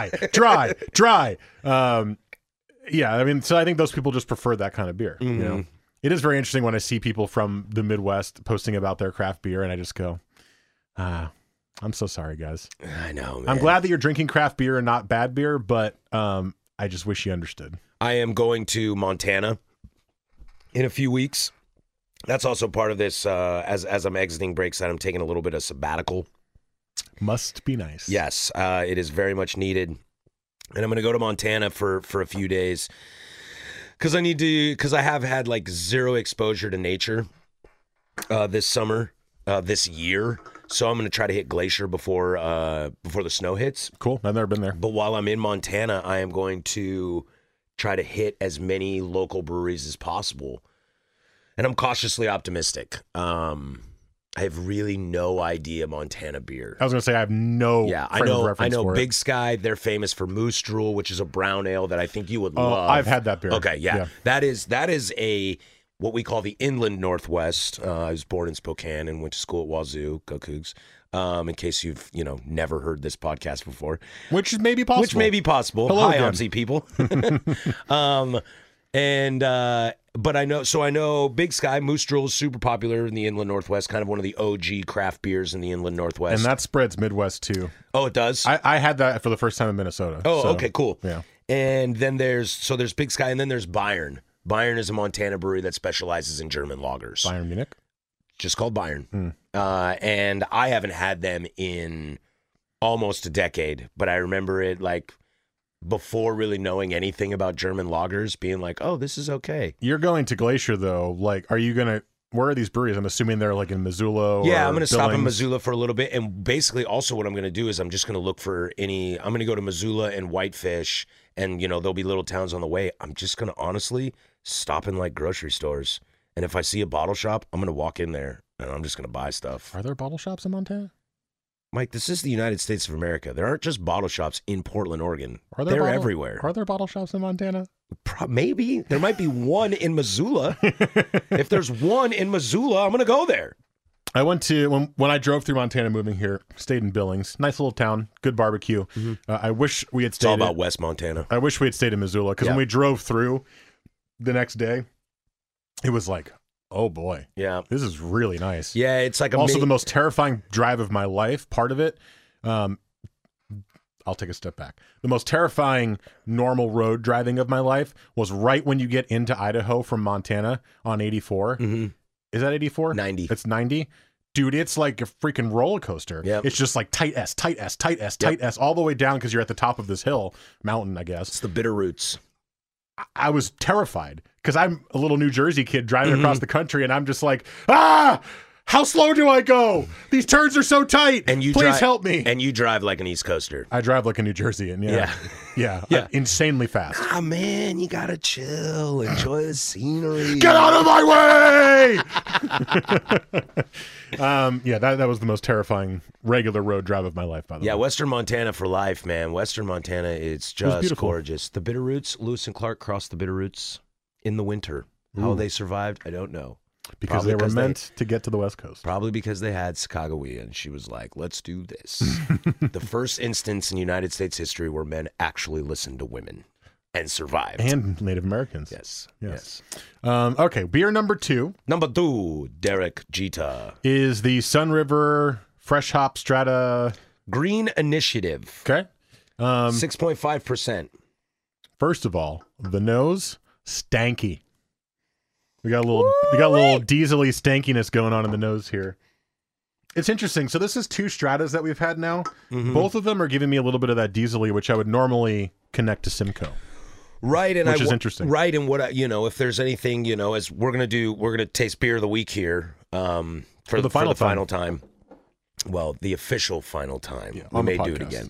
D: Yeah, I mean, so I think those people just prefer that kind of beer. You know, it is very interesting when I see people from the Midwest posting about their craft beer, and I just go, I'm so sorry, guys.
E: I know, man.
D: I'm glad that you're drinking craft beer and not bad beer, but I just wish you understood.
E: I am going to Montana in a few weeks. That's also part of this, as I'm exiting Breakside, I'm taking a little bit of sabbatical.
D: Must be nice.
E: Yes, it is very much needed. And I'm going to go to Montana for a few days because I have had like zero exposure to nature this summer, this year. So I'm going to try to hit Glacier before the snow hits.
D: Cool. I've never been there.
E: But while I'm in Montana, I am going to try to hit as many local breweries as possible. And I'm cautiously optimistic. I have really no idea Montana beer.
D: I was going to say I have no frame of reference
E: I know
D: for
E: Big
D: it.
E: Sky, they're famous for Moose Drool, which is a brown ale that I think you would love.
D: I've had that beer.
E: Okay, yeah. That is a what we call the Inland Northwest. I was born in Spokane and went to school at Wazoo, go Cougs. In case you've, never heard this podcast before.
D: Which may be possible. Hello
E: Hi,
D: again.
E: OMSI people. But I know Big Sky, Moose Drool is super popular in the Inland Northwest, kind of one of the OG craft beers in the Inland Northwest.
D: And that spreads Midwest too.
E: Oh, it does?
D: I had that for the first time in Minnesota.
E: Oh,
D: so,
E: okay, cool.
D: Yeah.
E: And then there's Big Sky, and then there's Bayern. Bayern is a Montana brewery that specializes in German lagers.
D: Bayern Munich?
E: Just called Bayern. And I haven't had them in almost a decade, but I remember it like before really knowing anything about German lagers, being like, oh, this is okay.
D: You're going to Glacier, though. Like, are you going to... Where are these breweries? I'm assuming they're like in Missoula or
E: Yeah, I'm going to stop in
D: Billings.
E: Missoula for a little bit. And basically also what I'm going to do is I'm just going to look for I'm going to go to Missoula and Whitefish, and, there'll be little towns on the way. I'm just going to honestly stop in like grocery stores. And if I see a bottle shop, I'm going to walk in there and I'm just going to buy stuff.
D: Are there bottle shops in Montana?
E: Mike, this is the United States of America. There aren't just bottle shops in Portland, Oregon.
D: Are
E: They're
D: bottle-
E: everywhere.
D: Are there bottle shops in Montana?
E: Maybe. There might be one in Missoula. If there's one in Missoula, I'm going to go there.
D: I went to, when I drove through Montana moving here, stayed in Billings. Nice little town, good barbecue. I wish we had
E: It's all
D: stayed
E: about West Montana.
D: I wish we had stayed in Missoula, because when we drove through the next day, it was like, oh boy,
E: Yeah.
D: this is really nice.
E: Yeah, it's like
D: Also, the most terrifying drive of my life, part of it, I'll take a step back. The most terrifying normal road driving of my life was right when you get into Idaho from Montana on 84.
E: Mhm.
D: Is that 84?
E: 90.
D: It's 90. Dude, it's like a freaking roller coaster.
E: Yep.
D: It's just like tight S, tight S, tight S, tight S, all the way down because you're at the top of this mountain, I guess.
E: It's the Bitter Roots.
D: I was terrified because I'm a little New Jersey kid driving
E: Mm-hmm.
D: across the country, and I'm just like, how slow do I go? These turns are so tight.
E: And you
D: Please help me.
E: And you drive like an East Coaster.
D: I drive like a New Jerseyan. Yeah.
E: Yeah.
D: Insanely fast.
E: Ah, man, you got to chill. Enjoy the scenery.
D: Get out of my way! That was the most terrifying regular road drive of my life, by the
E: Yeah,
D: way.
E: Western Montana for life, man. Western Montana, it's just
D: beautiful.
E: gorgeous. The Bitter Roots, Lewis and Clark crossed the Bitter Roots in the winter. How they survived, I don't know.
D: Because
E: Probably
D: they were meant to get to the West Coast.
E: Probably because they had Sacagawea, and she was like, let's do this. The first instance in United States history where men actually listened to women and survived.
D: And Native Americans.
E: Yes.
D: Okay, beer number 2.
E: Number 2, Derek Jeter.
D: Is the Sun River Fresh Hop Strata.
E: Green Initiative.
D: Okay.
E: 6.5%.
D: First of all, the nose, stanky. We got a little diesel-y stankiness going on in the nose here. It's interesting. So this is 2 Stratas that we've had now.
E: Mm-hmm.
D: Both of them are giving me a little bit of that diesel-y, which I would normally connect to Simcoe.
E: Right, and
D: which is interesting.
E: Right, and what if there's anything, as we're gonna taste beer of the week here for the final time. Well, the official final time. Yeah, we may do it again.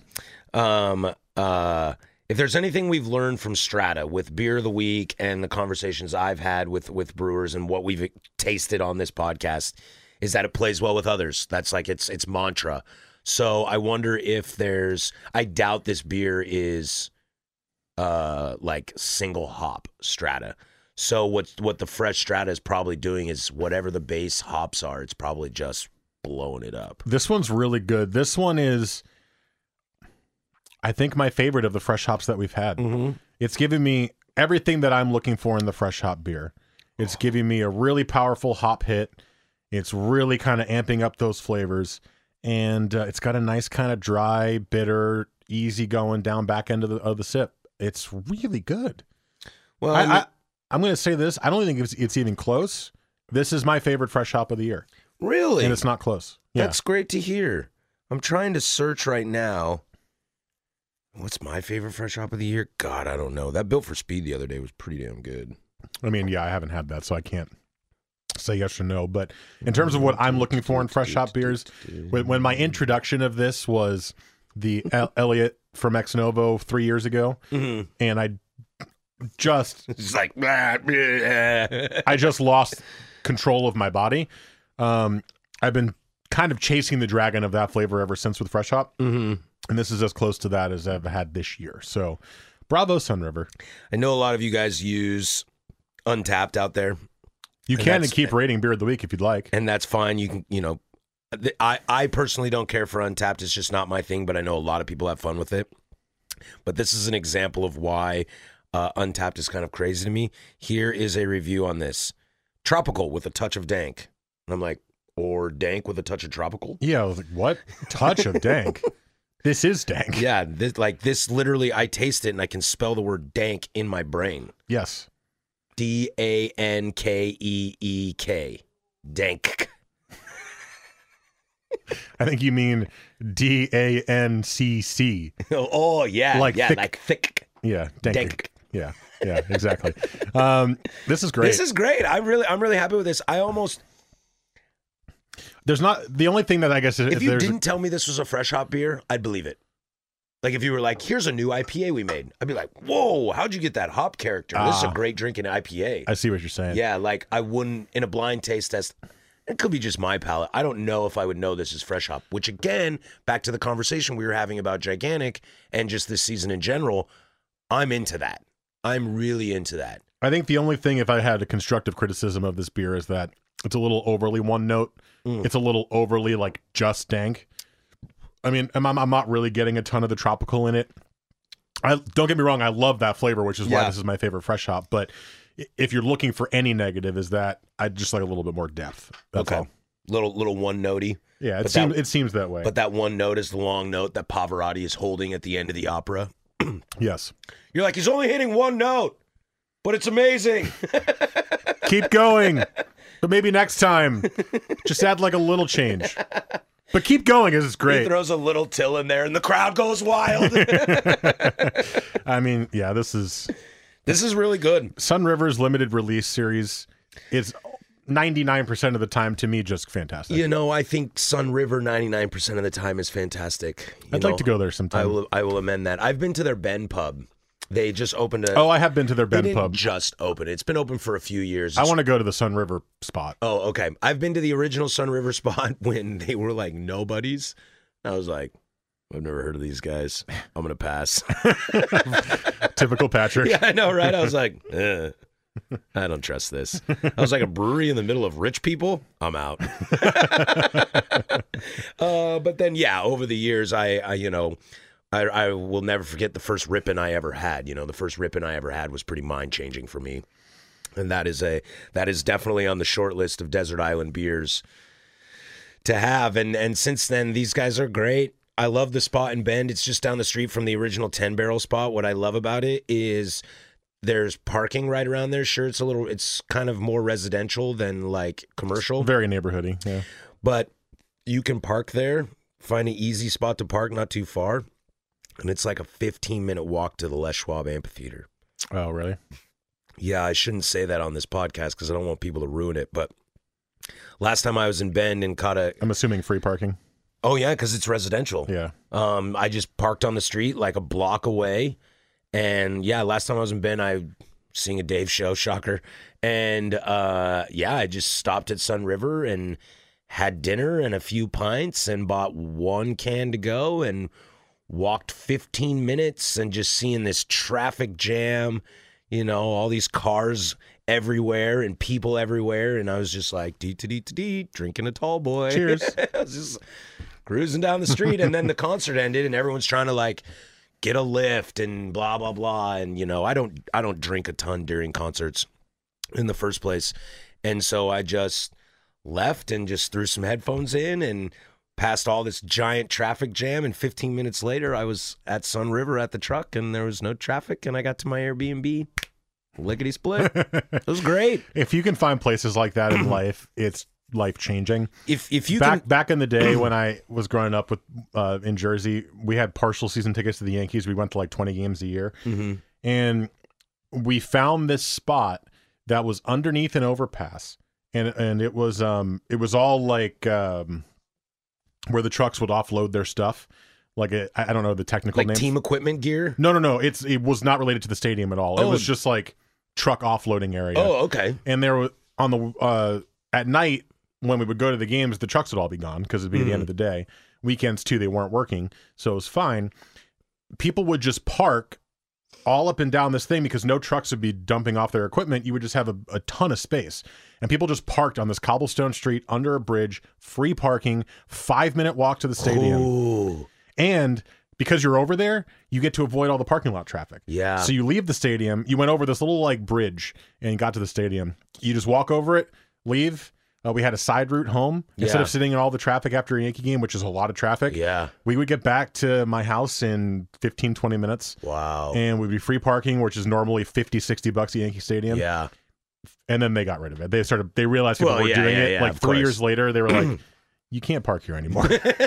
E: If there's anything we've learned from Strata with beer of the week and the conversations I've had with brewers and what we've tasted on this podcast, is that it plays well with others. That's like its mantra. So I wonder if I doubt this beer is like single hop Strata. So what the fresh Strata is probably doing is whatever the base hops are, it's probably just blowing it up.
D: This one's really good. This one is, I think, my favorite of the fresh hops that we've had.
E: Mm-hmm.
D: It's giving me everything that I'm looking for in the fresh hop beer. It's giving me a really powerful hop hit. It's really kind of amping up those flavors. And it's got a nice kind of dry, bitter, easy going down back end of the sip. It's really good. Well, I'm going to say this. I don't think it's even close. This is my favorite fresh hop of the year.
E: Really?
D: And it's not close. Yeah.
E: That's great to hear. I'm trying to search right now. What's my favorite fresh hop of the year? God, I don't know. That Built for Speed the other day was pretty damn good.
D: I mean, yeah, I haven't had that, so I can't say yes or no. But in terms of what I'm looking for in fresh hop beers, when my introduction of this was the Elliot from Ex Novo 3 years ago,
E: mm-hmm.
D: and I just
E: it's like
D: I just lost control of my body. I've been kind of chasing the dragon of that flavor ever since with fresh hop.
E: Mm-hmm.
D: And this is as close to that as I've had this year. So, bravo, Sun River.
E: I know a lot of you guys use Untapped out there.
D: You can and keep rating beer of the week if you'd like.
E: And that's fine. You can, I personally don't care for Untapped. It's just not my thing, but I know a lot of people have fun with it. But this is an example of why Untapped is kind of crazy to me. Here is a review on this. Tropical with a touch of dank. And I'm like, or dank with a touch of tropical?
D: Yeah, I was like, what? Touch of dank? This is dank.
E: Yeah, this literally, I taste it and I can spell the word dank in my brain.
D: Yes.
E: D-A-N-K-E-E-K. Dank.
D: I think you mean D-A-N-C-C.
E: Oh, yeah.
D: Like
E: yeah,
D: thick.
E: like thick.
D: Yeah, dank. Yeah, exactly. This is great.
E: This is great. I'm really happy with this.
D: There's not the only thing that I guess
E: if you didn't tell me this was a fresh hop beer, I'd believe it. Like if you were like, "Here's a new IPA we made," I'd be like, "Whoa, how'd you get that hop character? This is a great drinking IPA."
D: I see what you're saying.
E: Yeah, like I wouldn't in a blind taste test. It could be just my palate. I don't know if I would know this is fresh hop. Which again, back to the conversation we were having about Gigantic and just this season in general, I'm into that. I'm really into that.
D: I think the only thing, if I had a constructive criticism of this beer, is that it's a little overly one note. It's a little overly like just dank. I mean, I'm not really getting a ton of the tropical in it. Don't get me wrong, I love that flavor, which is why this is my favorite fresh hop. But if you're looking for any negative, is that I'd just like a little bit more depth. That's all.
E: Little one notey.
D: Yeah, it seems that way.
E: But that one note is the long note that Pavarotti is holding at the end of the opera.
D: Yes.
E: You're like, he's only hitting one note, but it's amazing.
D: Keep going. But maybe next time, just add like a little change. But keep going, because it's great.
E: He throws a little till in there, and the crowd goes wild.
D: I mean, yeah, this is
E: really good.
D: Sun River's limited release series is 99% of the time, to me, just fantastic.
E: I think Sun River 99% of the time is fantastic.
D: I'd like to go there sometime.
E: I will amend that. I've been to their Ben Pub. They just opened
D: Oh, I have been to their Ben Pub.
E: Just open. It's been open for a few years.
D: I want to go to the Sun River spot.
E: Oh, okay. I've been to the original Sun River spot when they were like nobodies. I was like, I've never heard of these guys. I'm going to pass.
D: Typical Patrick.
E: Yeah, I know, right? I was like, I don't trust this. I was like a brewery in the middle of rich people. I'm out. But then, yeah, over the years, I will never forget the first rippin' I ever had. You know, the first rippin' I ever had was pretty mind-changing for me. And that is definitely on the short list of Desert Island beers to have. And since then, these guys are great. I love the spot in Bend. It's just down the street from the original 10 Barrel spot. What I love about it is there's parking right around there. Sure, it's kind of more residential than like commercial.
D: Very neighborhoody, yeah.
E: But you can park there, find an easy spot to park, not too far. And it's like a 15-minute walk to the Les Schwab Amphitheater.
D: Oh, really?
E: Yeah, I shouldn't say that on this podcast because I don't want people to ruin it. But last time I was in Bend and caught
D: I'm assuming free parking.
E: Oh, yeah, because it's residential.
D: Yeah.
E: I just parked on the street like a block away. And, yeah, last time I was in Bend, I sing a Dave show, shocker. And, I just stopped at Sun River and had dinner and a few pints and bought one can to go and walked 15 minutes and just seeing this traffic jam, you know, all these cars everywhere and people everywhere. And I was just like, drinking a tall boy.
D: Cheers.
E: I was just cruising down the street. And then the concert ended and everyone's trying to like get a lift and blah, blah, blah. And, you know, I don't drink a ton during concerts in the first place. And so I just left and just threw some headphones in and passed all this giant traffic jam, and 15 minutes later, I was at Sun River at the truck, and there was no traffic, and I got to my Airbnb, lickety split. It was great.
D: If you can find places like that in life, it's life changing.
E: If you
D: back in the day when I was growing up with in Jersey, we had partial season tickets to the Yankees. We went to like 20 games a year, and we found this spot that was underneath an overpass, and it was all like. Where the trucks would offload their stuff, like I don't know the technical name.
E: Like team equipment gear?
D: No. It was not related to the stadium at all. It was just like truck offloading area.
E: Oh, okay.
D: And there was on the at night when we would go to the games, the trucks would all be gone because it'd be the end of the day. Weekends too, they weren't working, so it was fine. People would just park all up and down this thing because no trucks would be dumping off their equipment. You would just have a ton of space. And people just parked on this cobblestone street under a bridge, free parking, 5-minute walk to the stadium.
E: Ooh.
D: And because you're over there, you get to avoid all the parking lot traffic.
E: Yeah.
D: So you leave the stadium, you went over this little like bridge and got to the stadium. You just walk over it, leave. We had a side route home instead of sitting in all the traffic after a Yankee game, which is a lot of traffic.
E: Yeah.
D: We would get back to my house in 15, 20 minutes.
E: Wow.
D: And we'd be free parking, which is normally $50-$60 at Yankee Stadium.
E: Yeah.
D: And then they got rid of it. They realized people were doing it.
E: Yeah,
D: like 3 years later, they were like, you can't park here anymore.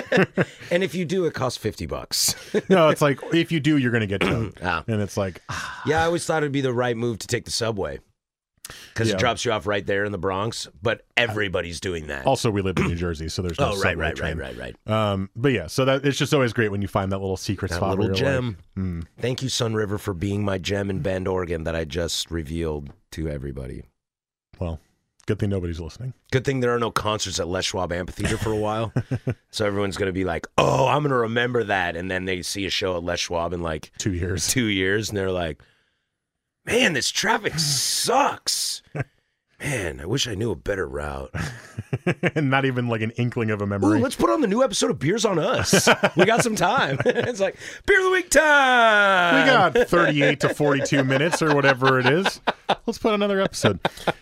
E: And if you do, it costs $50.
D: No, it's like, if you do, you're going to get towed. And it's like,
E: yeah, I always thought it'd be the right move to take the subway. Because it drops you off right there in the Bronx, but everybody's doing that.
D: Also, we live in New Jersey, so there's no subway train.
E: Right.
D: But yeah, so that it's just always great when you find that little secret spot.
E: Little gem. Like, Thank you, Sun River, for being my gem in Bend, Oregon that I just revealed to everybody.
D: Well, good thing nobody's listening.
E: Good thing there are no concerts at Les Schwab Amphitheater for a while. So everyone's going to be like, oh, I'm going to remember that. And then they see a show at Les Schwab in like
D: 2 years.
E: 2 years, and they're like, man, this traffic sucks. Man, I wish I knew a better route.
D: And not even like an inkling of a memory.
E: Ooh, let's put on the new episode of Beers on Us. We got some time. It's like, Beer of the Week time.
D: We got 38 to 42 minutes or whatever it is. Let's put another episode.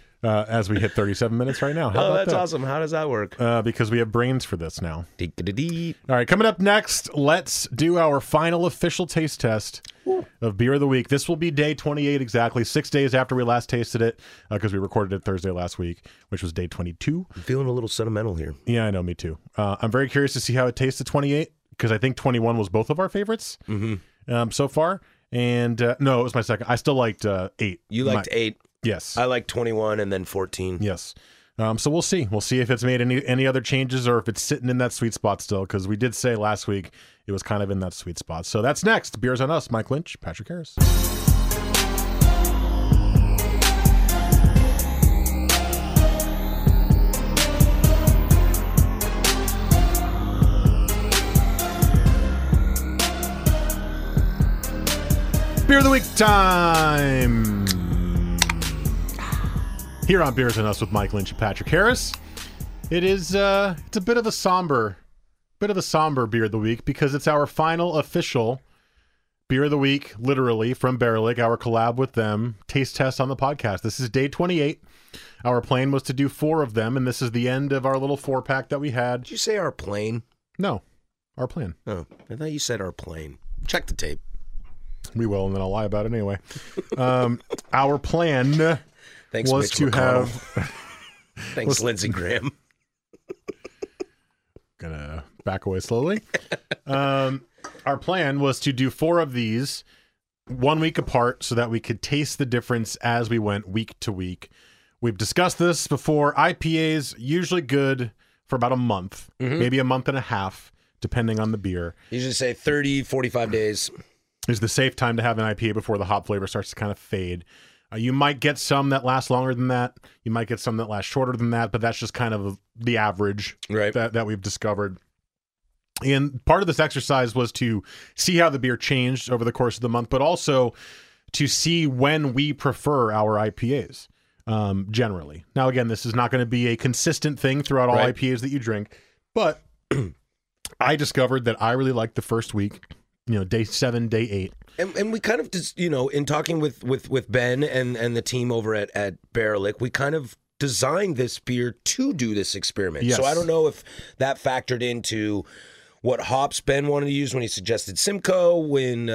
D: As we hit 37 minutes right now. How about
E: that's
D: that?
E: awesome. How does that work?
D: Because we have brains for this now.
E: Dee-da-dee.
D: All right, coming up next, let's do our final official taste test of Beer of the Week. This will be day 28 exactly, 6 days after we last tasted it, because we recorded it Thursday last week, which was day 22.
E: I'm feeling a little sentimental here.
D: Yeah, I know, me too. I'm very curious to see how it tastes at 28, because I think 21 was both of our favorites so far. And no, it was my second. I still liked 8.
E: You liked 8.
D: Yes.
E: I like 21 and then 14.
D: Yes. So we'll see. We'll see if it's made any other changes or if it's sitting in that sweet spot still, because we did say last week it was kind of in that sweet spot. So that's next. Beers on Us. Mike Lynch, Patrick Harris. Beer of the Week time. Here on Beers and Us with Mike Lynch and Patrick Harris. It is it's a bit of a somber beer of the week because it's our final official beer of the week, literally, from Barrellick, our collab with them, taste test on the podcast. This is day 28. Our plan was to do 4 of them, and this is the end of our little 4-pack that we had.
E: Did you say our plane?
D: No, our plan.
E: Oh, I thought you said our plane. Check the tape.
D: We will, and then I'll lie about it anyway. Our plan
E: Thanks,
D: was
E: Mitch
D: to
E: McConnell.
D: have...
E: Thanks, Lindsey Graham.
D: Gonna back away slowly. Our plan was to do 4 of these 1 week apart so that we could taste the difference as we went week to week. We've discussed this before. IPAs usually good for about a month, maybe a month and a half, depending on the beer.
E: Usually say 30, 45 days.
D: Is the safe time to have an IPA before the hop flavor starts to kind of fade. You might get some that last longer than that. You might get some that last shorter than that, but that's just kind of the average that we've discovered. And part of this exercise was to see how the beer changed over the course of the month, but also to see when we prefer our IPAs generally. Now, again, this is not going to be a consistent thing throughout all IPAs that you drink, but I discovered that I really liked the first week, day 7, day 8.
E: And we kind of just, in talking with Ben and the team over at Barrellick, we kind of designed this beer to do this experiment.
D: Yes.
E: So I don't know if that factored into what hops Ben wanted to use when he suggested Simcoe, when,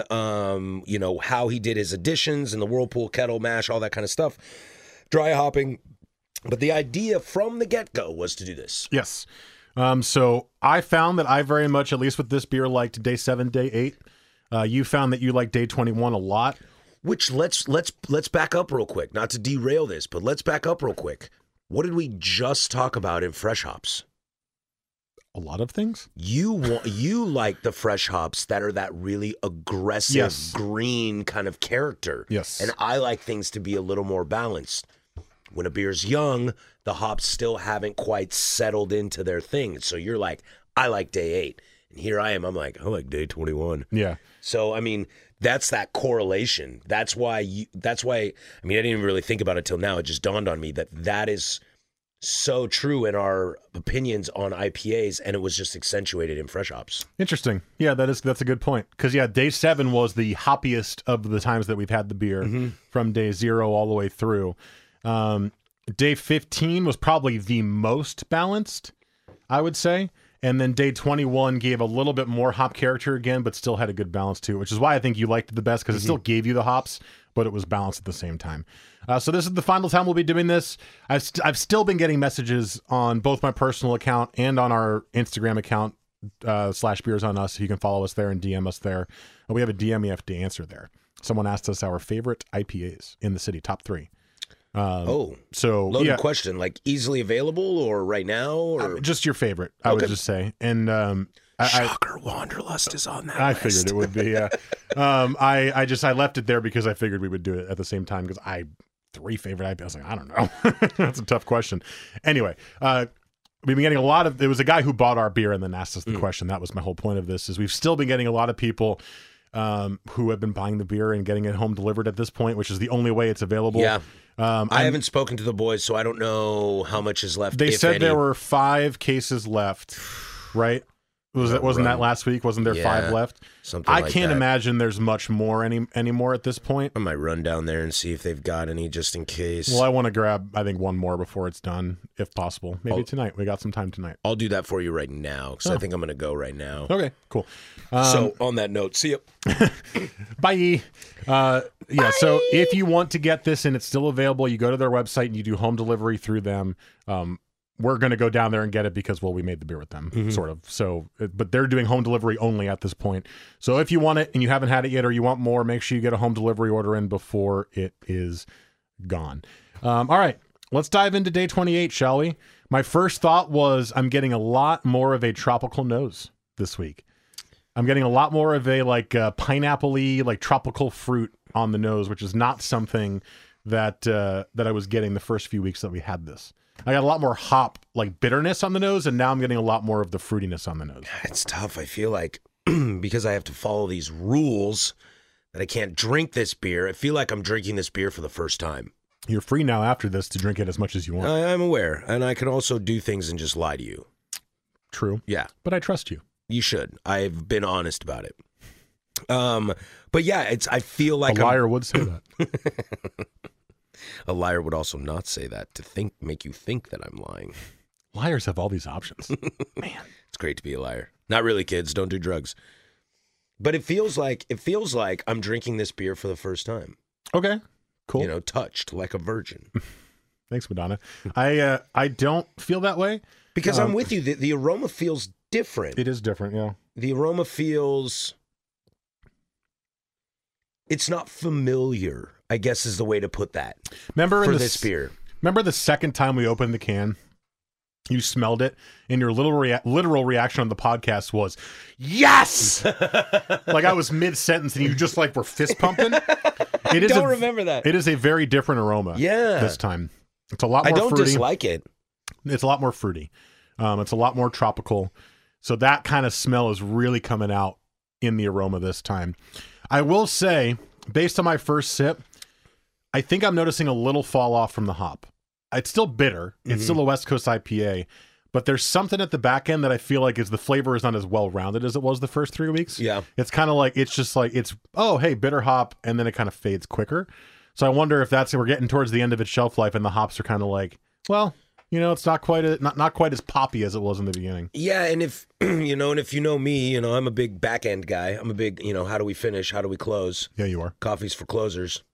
E: how he did his additions and the Whirlpool kettle mash, all that kind of stuff, dry hopping. But the idea from the get-go was to do this.
D: Yes. So I found that I very much, at least with this beer, liked day 7, day 8. You found that you liked day 21 a lot.
E: Which let's back up real quick. Not to derail this, but let's back up real quick. What did we just talk about in fresh hops?
D: A lot of things.
E: You like the fresh hops that are that really aggressive green kind of character.
D: Yes.
E: And I like things to be a little more balanced. When a beer's young, the hops still haven't quite settled into their thing. So you're like, I like day 8. And here I am. I'm like, I like day 21.
D: Yeah.
E: So, I mean, that's that correlation. That's why, I didn't even really think about it till now. It just dawned on me that is so true in our opinions on IPAs, and it was just accentuated in fresh hops.
D: Interesting. Yeah, that's a good point. Because, day 7 was the hoppiest of the times that we've had the beer from day 0 all the way through. Day 15 was probably the most balanced, I would say. And then day 21 gave a little bit more hop character again, but still had a good balance too, which is why I think you liked it the best, because it still gave you the hops, but it was balanced at the same time. So this is the final time we'll be doing this. I've still been getting messages on both my personal account and on our Instagram account, /Beers on Us. You can follow us there and DM us there. We have a DM you have to answer there. Someone asked us our favorite IPAs in the city, top 3. So
E: loaded question, like easily available or right now, or
D: just your favorite, I would just say. And
E: Shocker, Wanderlust is on that
D: list. Figured it would be. Yeah. I left it there because I figured we would do it at the same time, because 3 favorite IPAs. I was like, I don't know. That's a tough question. Anyway, we've been getting a lot of. It was a guy who bought our beer and then asked us the question. That was my whole point of this. Is we've still been getting a lot of people who have been buying the beer and getting it home delivered at this point, which is the only way it's available.
E: Yeah. I haven't spoken to the boys, so I don't know how much is left.
D: They said there were 5 cases left, right? Wasn't that last week? Wasn't there 5 left?
E: Something like
D: I can't imagine there's much more anymore at this point.
E: I might run down there and see if they've got any just in case.
D: Well, I want to grab, I think, 1 more before it's done, if possible. Maybe tonight. We got some time tonight.
E: I'll do that for you right now, because I think I'm going to go right now.
D: Okay, cool.
E: So on that note, see you.
D: Bye. Yeah, so if you want to get this and it's still available, you go to their website and you do home delivery through them. We're going to go down there and get it because, we made the beer with them, sort of. So, but they're doing home delivery only at this point. So if you want it and you haven't had it yet, or you want more, make sure you get a home delivery order in before it is gone. All right, let's dive into day 28, shall we? My first thought was I'm getting a lot more of a tropical nose this week. I'm getting a lot more of a pineapple-y, tropical fruit on the nose, which is not something that I was getting the first few weeks that we had this. I got a lot more hop, bitterness on the nose, and now I'm getting a lot more of the fruitiness on the nose.
E: It's tough. I feel like because I have to follow these rules that I can't drink this beer. I feel like I'm drinking this beer for the first time.
D: You're free now after this to drink it as much as you want.
E: I'm aware, and I can also do things and just lie to you.
D: True.
E: Yeah.
D: But I trust you.
E: You should. I've been honest about it. But yeah, I feel like
D: a liar would say that.
E: A liar would also not say that to make you think that I'm lying.
D: Liars have all these options. Man,
E: it's great to be a liar. Not really, kids. Don't do drugs. But it feels like I'm drinking this beer for the first time.
D: Okay, cool.
E: You know, touched like a virgin.
D: Thanks, Madonna. I don't feel that way
E: because I'm with you. The aroma feels different.
D: It is different, yeah.
E: The aroma feels. It's not familiar, I guess is the way to put that.
D: Remember
E: for this beer.
D: Remember the second time we opened the can? You smelled it, and your literal reaction on the podcast was, yes! Like I was mid-sentence, and you just like were fist pumping.
E: I don't remember that.
D: It is a very different aroma this time. It's a lot more fruity. I don't
E: dislike it.
D: It's a lot more fruity. It's a lot more tropical. So that kind of smell is really coming out in the aroma this time. I will say, based on my first sip, I think I'm noticing a little fall off from the hop. It's still bitter. It's still a West Coast IPA, but there's something at the back end that I feel like the flavor is not as well rounded as it was the first 3 weeks.
E: Yeah.
D: It's kind of like, oh, hey, bitter hop, and then it kind of fades quicker. So I wonder if we're getting towards the end of its shelf life and the hops are kind of like, well, you know, it's not quite as poppy as it was in the beginning.
E: Yeah, and if you know me, I'm a big back end guy. I'm a big, how do we finish? How do we close?
D: Yeah, you are.
E: Coffee's for closers.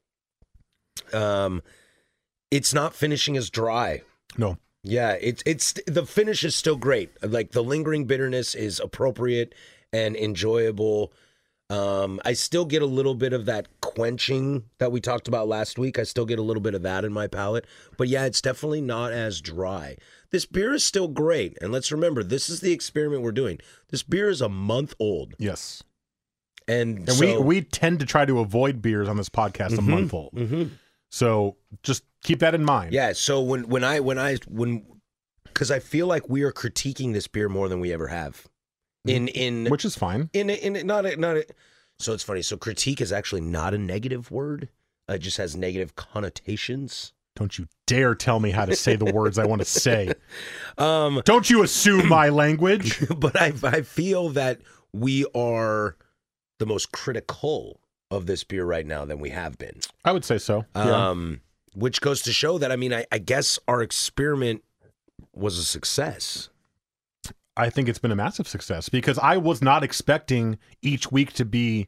E: It's not finishing as dry.
D: No.
E: Yeah, it's the finish is still great. Like the lingering bitterness is appropriate and enjoyable. I still get a little bit of that quenching that we talked about last week. I still get a little bit of that in my palate. But yeah, it's definitely not as dry. This beer is still great. And let's remember, this is the experiment we're doing. This beer is a month old.
D: Yes.
E: And
D: so, we tend to try to avoid beers on this podcast a month old. Mm-hmm. So just keep that in mind.
E: Yeah. So because I feel like we are critiquing this beer more than we ever have.
D: Which is fine.
E: So it's funny. So critique is actually not a negative word. It just has negative connotations.
D: Don't you dare tell me how to say the words I want to say. Don't you assume my language.
E: But I feel that we are the most critical of this beer right now than we have been.
D: I would say so. Yeah.
E: Which goes to show that, I guess our experiment was a success.
D: I think it's been a massive success because I was not expecting each week to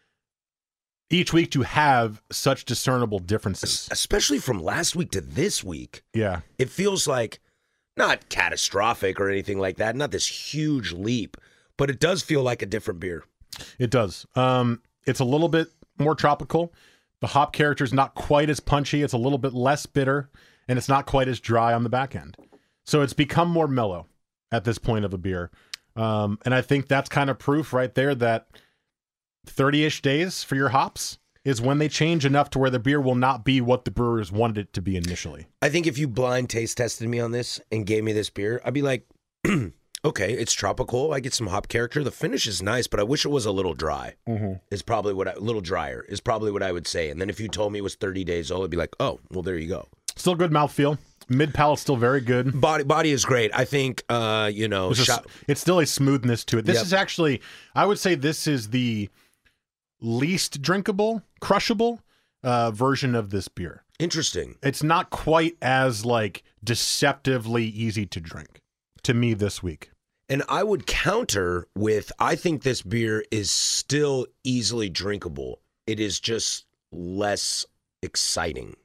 D: have such discernible differences.
E: Especially from last week to this week.
D: Yeah.
E: It feels like not catastrophic or anything like that, not this huge leap, but it does feel like a different beer.
D: It does. It's a little bit more tropical. The hop character is not quite as punchy. It's a little bit less bitter, and it's not quite as dry on the back end. So it's become more mellow at this point of a beer. And I think that's kind of proof right there that 30-ish days for your hops is when they change enough to where the beer will not be what the brewers wanted it to be initially.
E: I think if you blind taste tested me on this and gave me this beer, I'd be like, okay, it's tropical. I get some hop character. The finish is nice, but I wish it was a little dry.
D: Mm-hmm.
E: Is probably little drier is probably what I would say. And then if you told me it was 30 days old, I'd be like, oh, well, there you go.
D: Still good mouthfeel. Mid palate's still very good.
E: Body is great. I think,
D: it's still a smoothness to it. This is actually, I would say this is the least drinkable, crushable version of this beer.
E: Interesting.
D: It's not quite as deceptively easy to drink to me this week.
E: And I would counter with, I think this beer is still easily drinkable. It is just less exciting.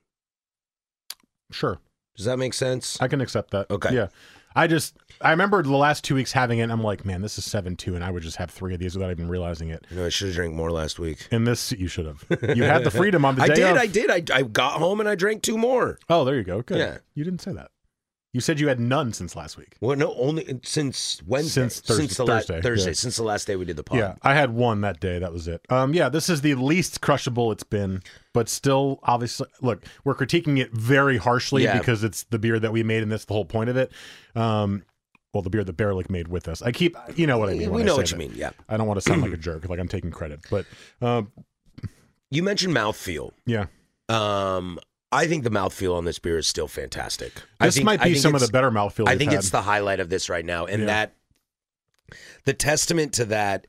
D: Sure.
E: Does that make sense?
D: I can accept that.
E: Okay.
D: Yeah. I remember the last 2 weeks having it, and I'm like, man, this is 7.2, and I would just have 3 of these without even realizing it.
E: I should have drank more last week.
D: And this, you should have. You had the freedom on the day
E: I did. I got home and I drank 2 more.
D: Oh, there you go. Good.
E: Yeah.
D: You didn't say that. You said you had none since last week.
E: Well, no, only since Wednesday.
D: Since Thursday.
E: Thursday,
D: yeah.
E: Since the last day we did the pod.
D: Yeah, I had one that day. That was it. Yeah, this is the least crushable it's been, but still, obviously, look, we're critiquing it very harshly because it's the beer that we made, and that's the whole point of it. Well, the beer that Barlick made with us. You know what I mean.
E: We know what you mean, yeah.
D: I don't want to sound like a jerk, like I'm taking credit, but...
E: You mentioned mouthfeel.
D: Yeah.
E: I think the mouthfeel on this beer is still fantastic.
D: This might be some of the better mouthfeel
E: I think it's the highlight of this right now. And that the testament to that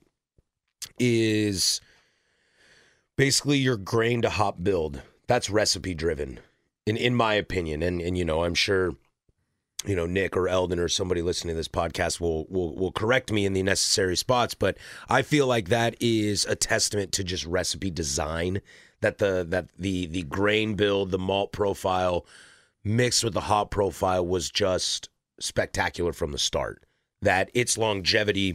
E: is basically your grain to hop build. That's recipe driven, in my opinion. And I'm sure, Nick or Eldon or somebody listening to this podcast will correct me in the necessary spots. But I feel like that is a testament to just recipe design. That the grain build, the malt profile, mixed with the hop profile was just spectacular from the start. That its longevity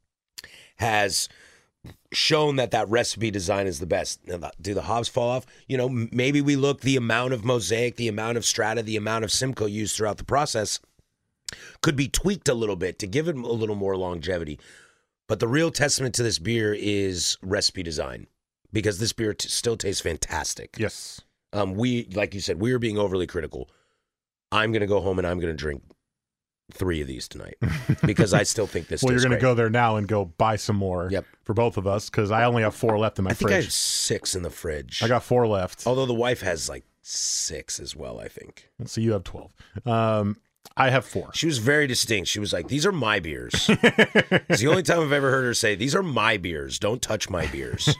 E: has shown that recipe design is the best. Now, do the hops fall off? Maybe we look the amount of Mosaic, the amount of Strata, the amount of Simcoe used throughout the process could be tweaked a little bit to give it a little more longevity. But the real testament to this beer is recipe design. Because this beer still tastes fantastic.
D: Yes.
E: Like you said, we are being overly critical. I'm going to go home and I'm going to drink 3 of these tonight because I still think this.
D: Well, you're going to
E: great.
D: go there now and go buy some more.
E: Yep.
D: For both of us because I only have 4 left in my fridge.
E: I have 6 in the fridge.
D: I got 4 left.
E: Although the wife has like 6 as well, I think.
D: So you have 12. I have 4.
E: She was very distinct. She was like, "These are my beers." It's the only time I've ever heard her say, "These are my beers. Don't touch my beers."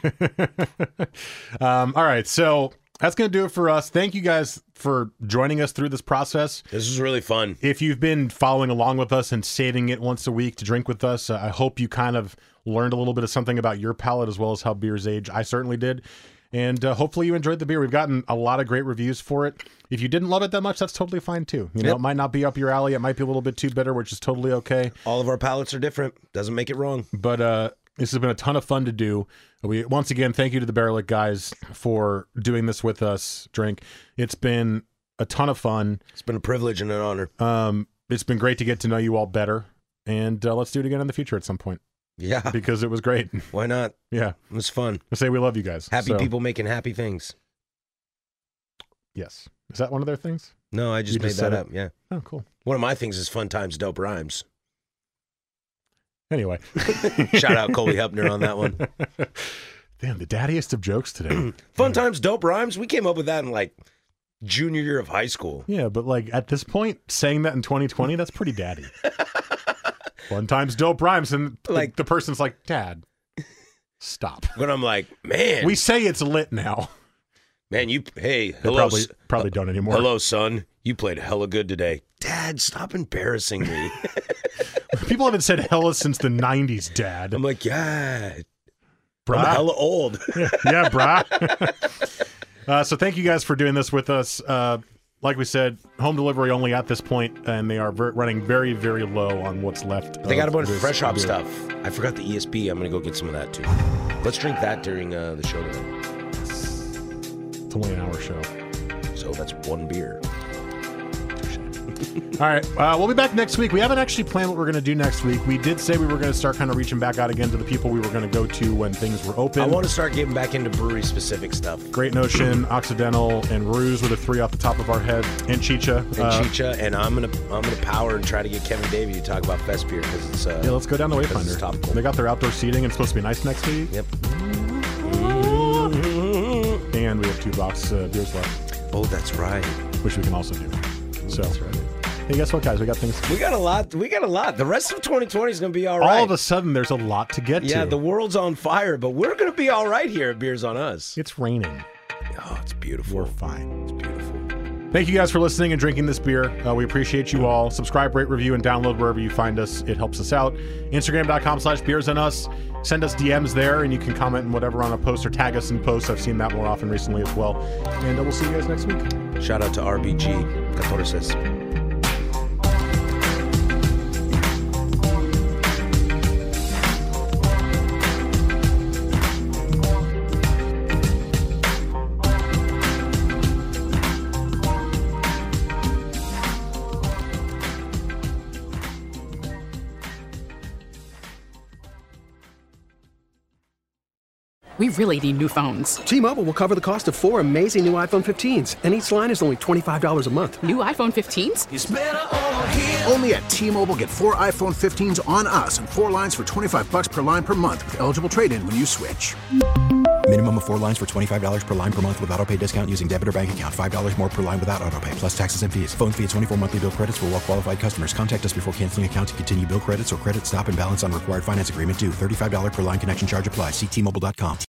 D: All right, so that's going to do it for us. Thank you guys for joining us through this process.
E: This was really fun.
D: If you've been following along with us and saving it once a week to drink with us, I hope you kind of learned a little bit of something about your palate as well as how beers age. I certainly did. And hopefully you enjoyed the beer. We've gotten a lot of great reviews for it. If you didn't love it that much, that's totally fine too. It might not be up your alley. It might be a little bit too bitter, which is totally okay.
E: All of our palates are different. Doesn't make it wrong.
D: But this has been a ton of fun to do. We once again thank you to the Barrel-Lick guys for doing this with us. Drink. It's been a ton of fun.
E: It's been a privilege and an honor.
D: It's been great to get to know you all better. And let's do it again in the future at some point.
E: Yeah.
D: Because it was great.
E: Why not?
D: Yeah.
E: It was fun.
D: I say we love you guys.
E: Happy people making happy things.
D: Yes. Is that one of their things?
E: No, I just made that up. Yeah.
D: Oh, cool.
E: One of my things is fun times, dope rhymes.
D: Anyway.
E: Shout out Coley Hupner on that one.
D: Damn, the daddiest of jokes today.
E: Fun times, dope rhymes. We came up with that in like junior year of high school.
D: Yeah, but like at this point, saying that in 2020, that's pretty daddy. Fun times, dope rhymes, and like the person's like, "Dad, stop."
E: When I'm like, "Man,
D: we say it's lit now."
E: Man,
D: they
E: hello,
D: probably don't anymore.
E: Hello, son. You played hella good today. Dad, stop embarrassing me.
D: People haven't said hella since the 90s, Dad.
E: I'm like, yeah,
D: brah.
E: I'm hella old.
D: yeah, brah. So thank you guys for doing this with us. Like we said, home delivery only at this point, and they are running very, very low on what's left.
E: They got a bunch of fresh hop stuff. I forgot the ESP. I'm going to go get some of that, too. Let's drink that during the show today.
D: It's only an hour show.
E: So that's 1 beer.
D: All right. We'll be back next week. We haven't actually planned what we're going to do next week. We did say we were going to start kind of reaching back out again to the people we were going to go to when things were open.
E: I want to start getting back into brewery-specific stuff.
D: Great Notion, Occidental, and Ruse were the 3 off the top of our head. And Chicha.
E: And I'm gonna power and try to get Kevin Davey to talk about Fest beer because it's
D: yeah. Let's go down the Wayfinder. They got their outdoor seating. It's supposed to be nice next week.
E: Yep.
D: And we have 2 box beers left.
E: Oh, that's right.
D: Which we can also do. So.
E: That's right.
D: Hey, guess what, guys? We got things.
E: We got a lot. The rest of 2020 is going to be all right.
D: All of a sudden, there's a lot to get to.
E: Yeah, the world's on fire, but we're going to be all right here at Beers on Us.
D: It's raining.
E: Oh, it's beautiful.
D: We're fine.
E: It's beautiful.
D: Thank you guys for listening and drinking this beer. We appreciate you all. Subscribe, rate, review, and download wherever you find us. It helps us out. Instagram.com/beersonus. Send us DMs there, and you can comment on whatever on a post or tag us in posts. I've seen that more often recently as well. And we'll see you guys next week.
E: Shout out to RBG Catorces.
F: We really need new phones.
G: T-Mobile will cover the cost of 4 amazing new iPhone 15s, and each line is only $25 a month.
F: New iPhone 15s?
B: It's better over here. Only at T-Mobile, get 4 iPhone 15s on us and 4 lines for $25 per line per month with eligible trade-in when you switch.
C: Minimum of 4 lines for $25 per line per month with autopay discount using debit or bank account. $5 more per line without autopay, plus taxes and fees. Phone fee at 24 monthly bill credits for well qualified customers. Contact us before canceling account to continue bill credits or credit stop and balance on required finance agreement due. $35 per line connection charge applies. See T-Mobile.com.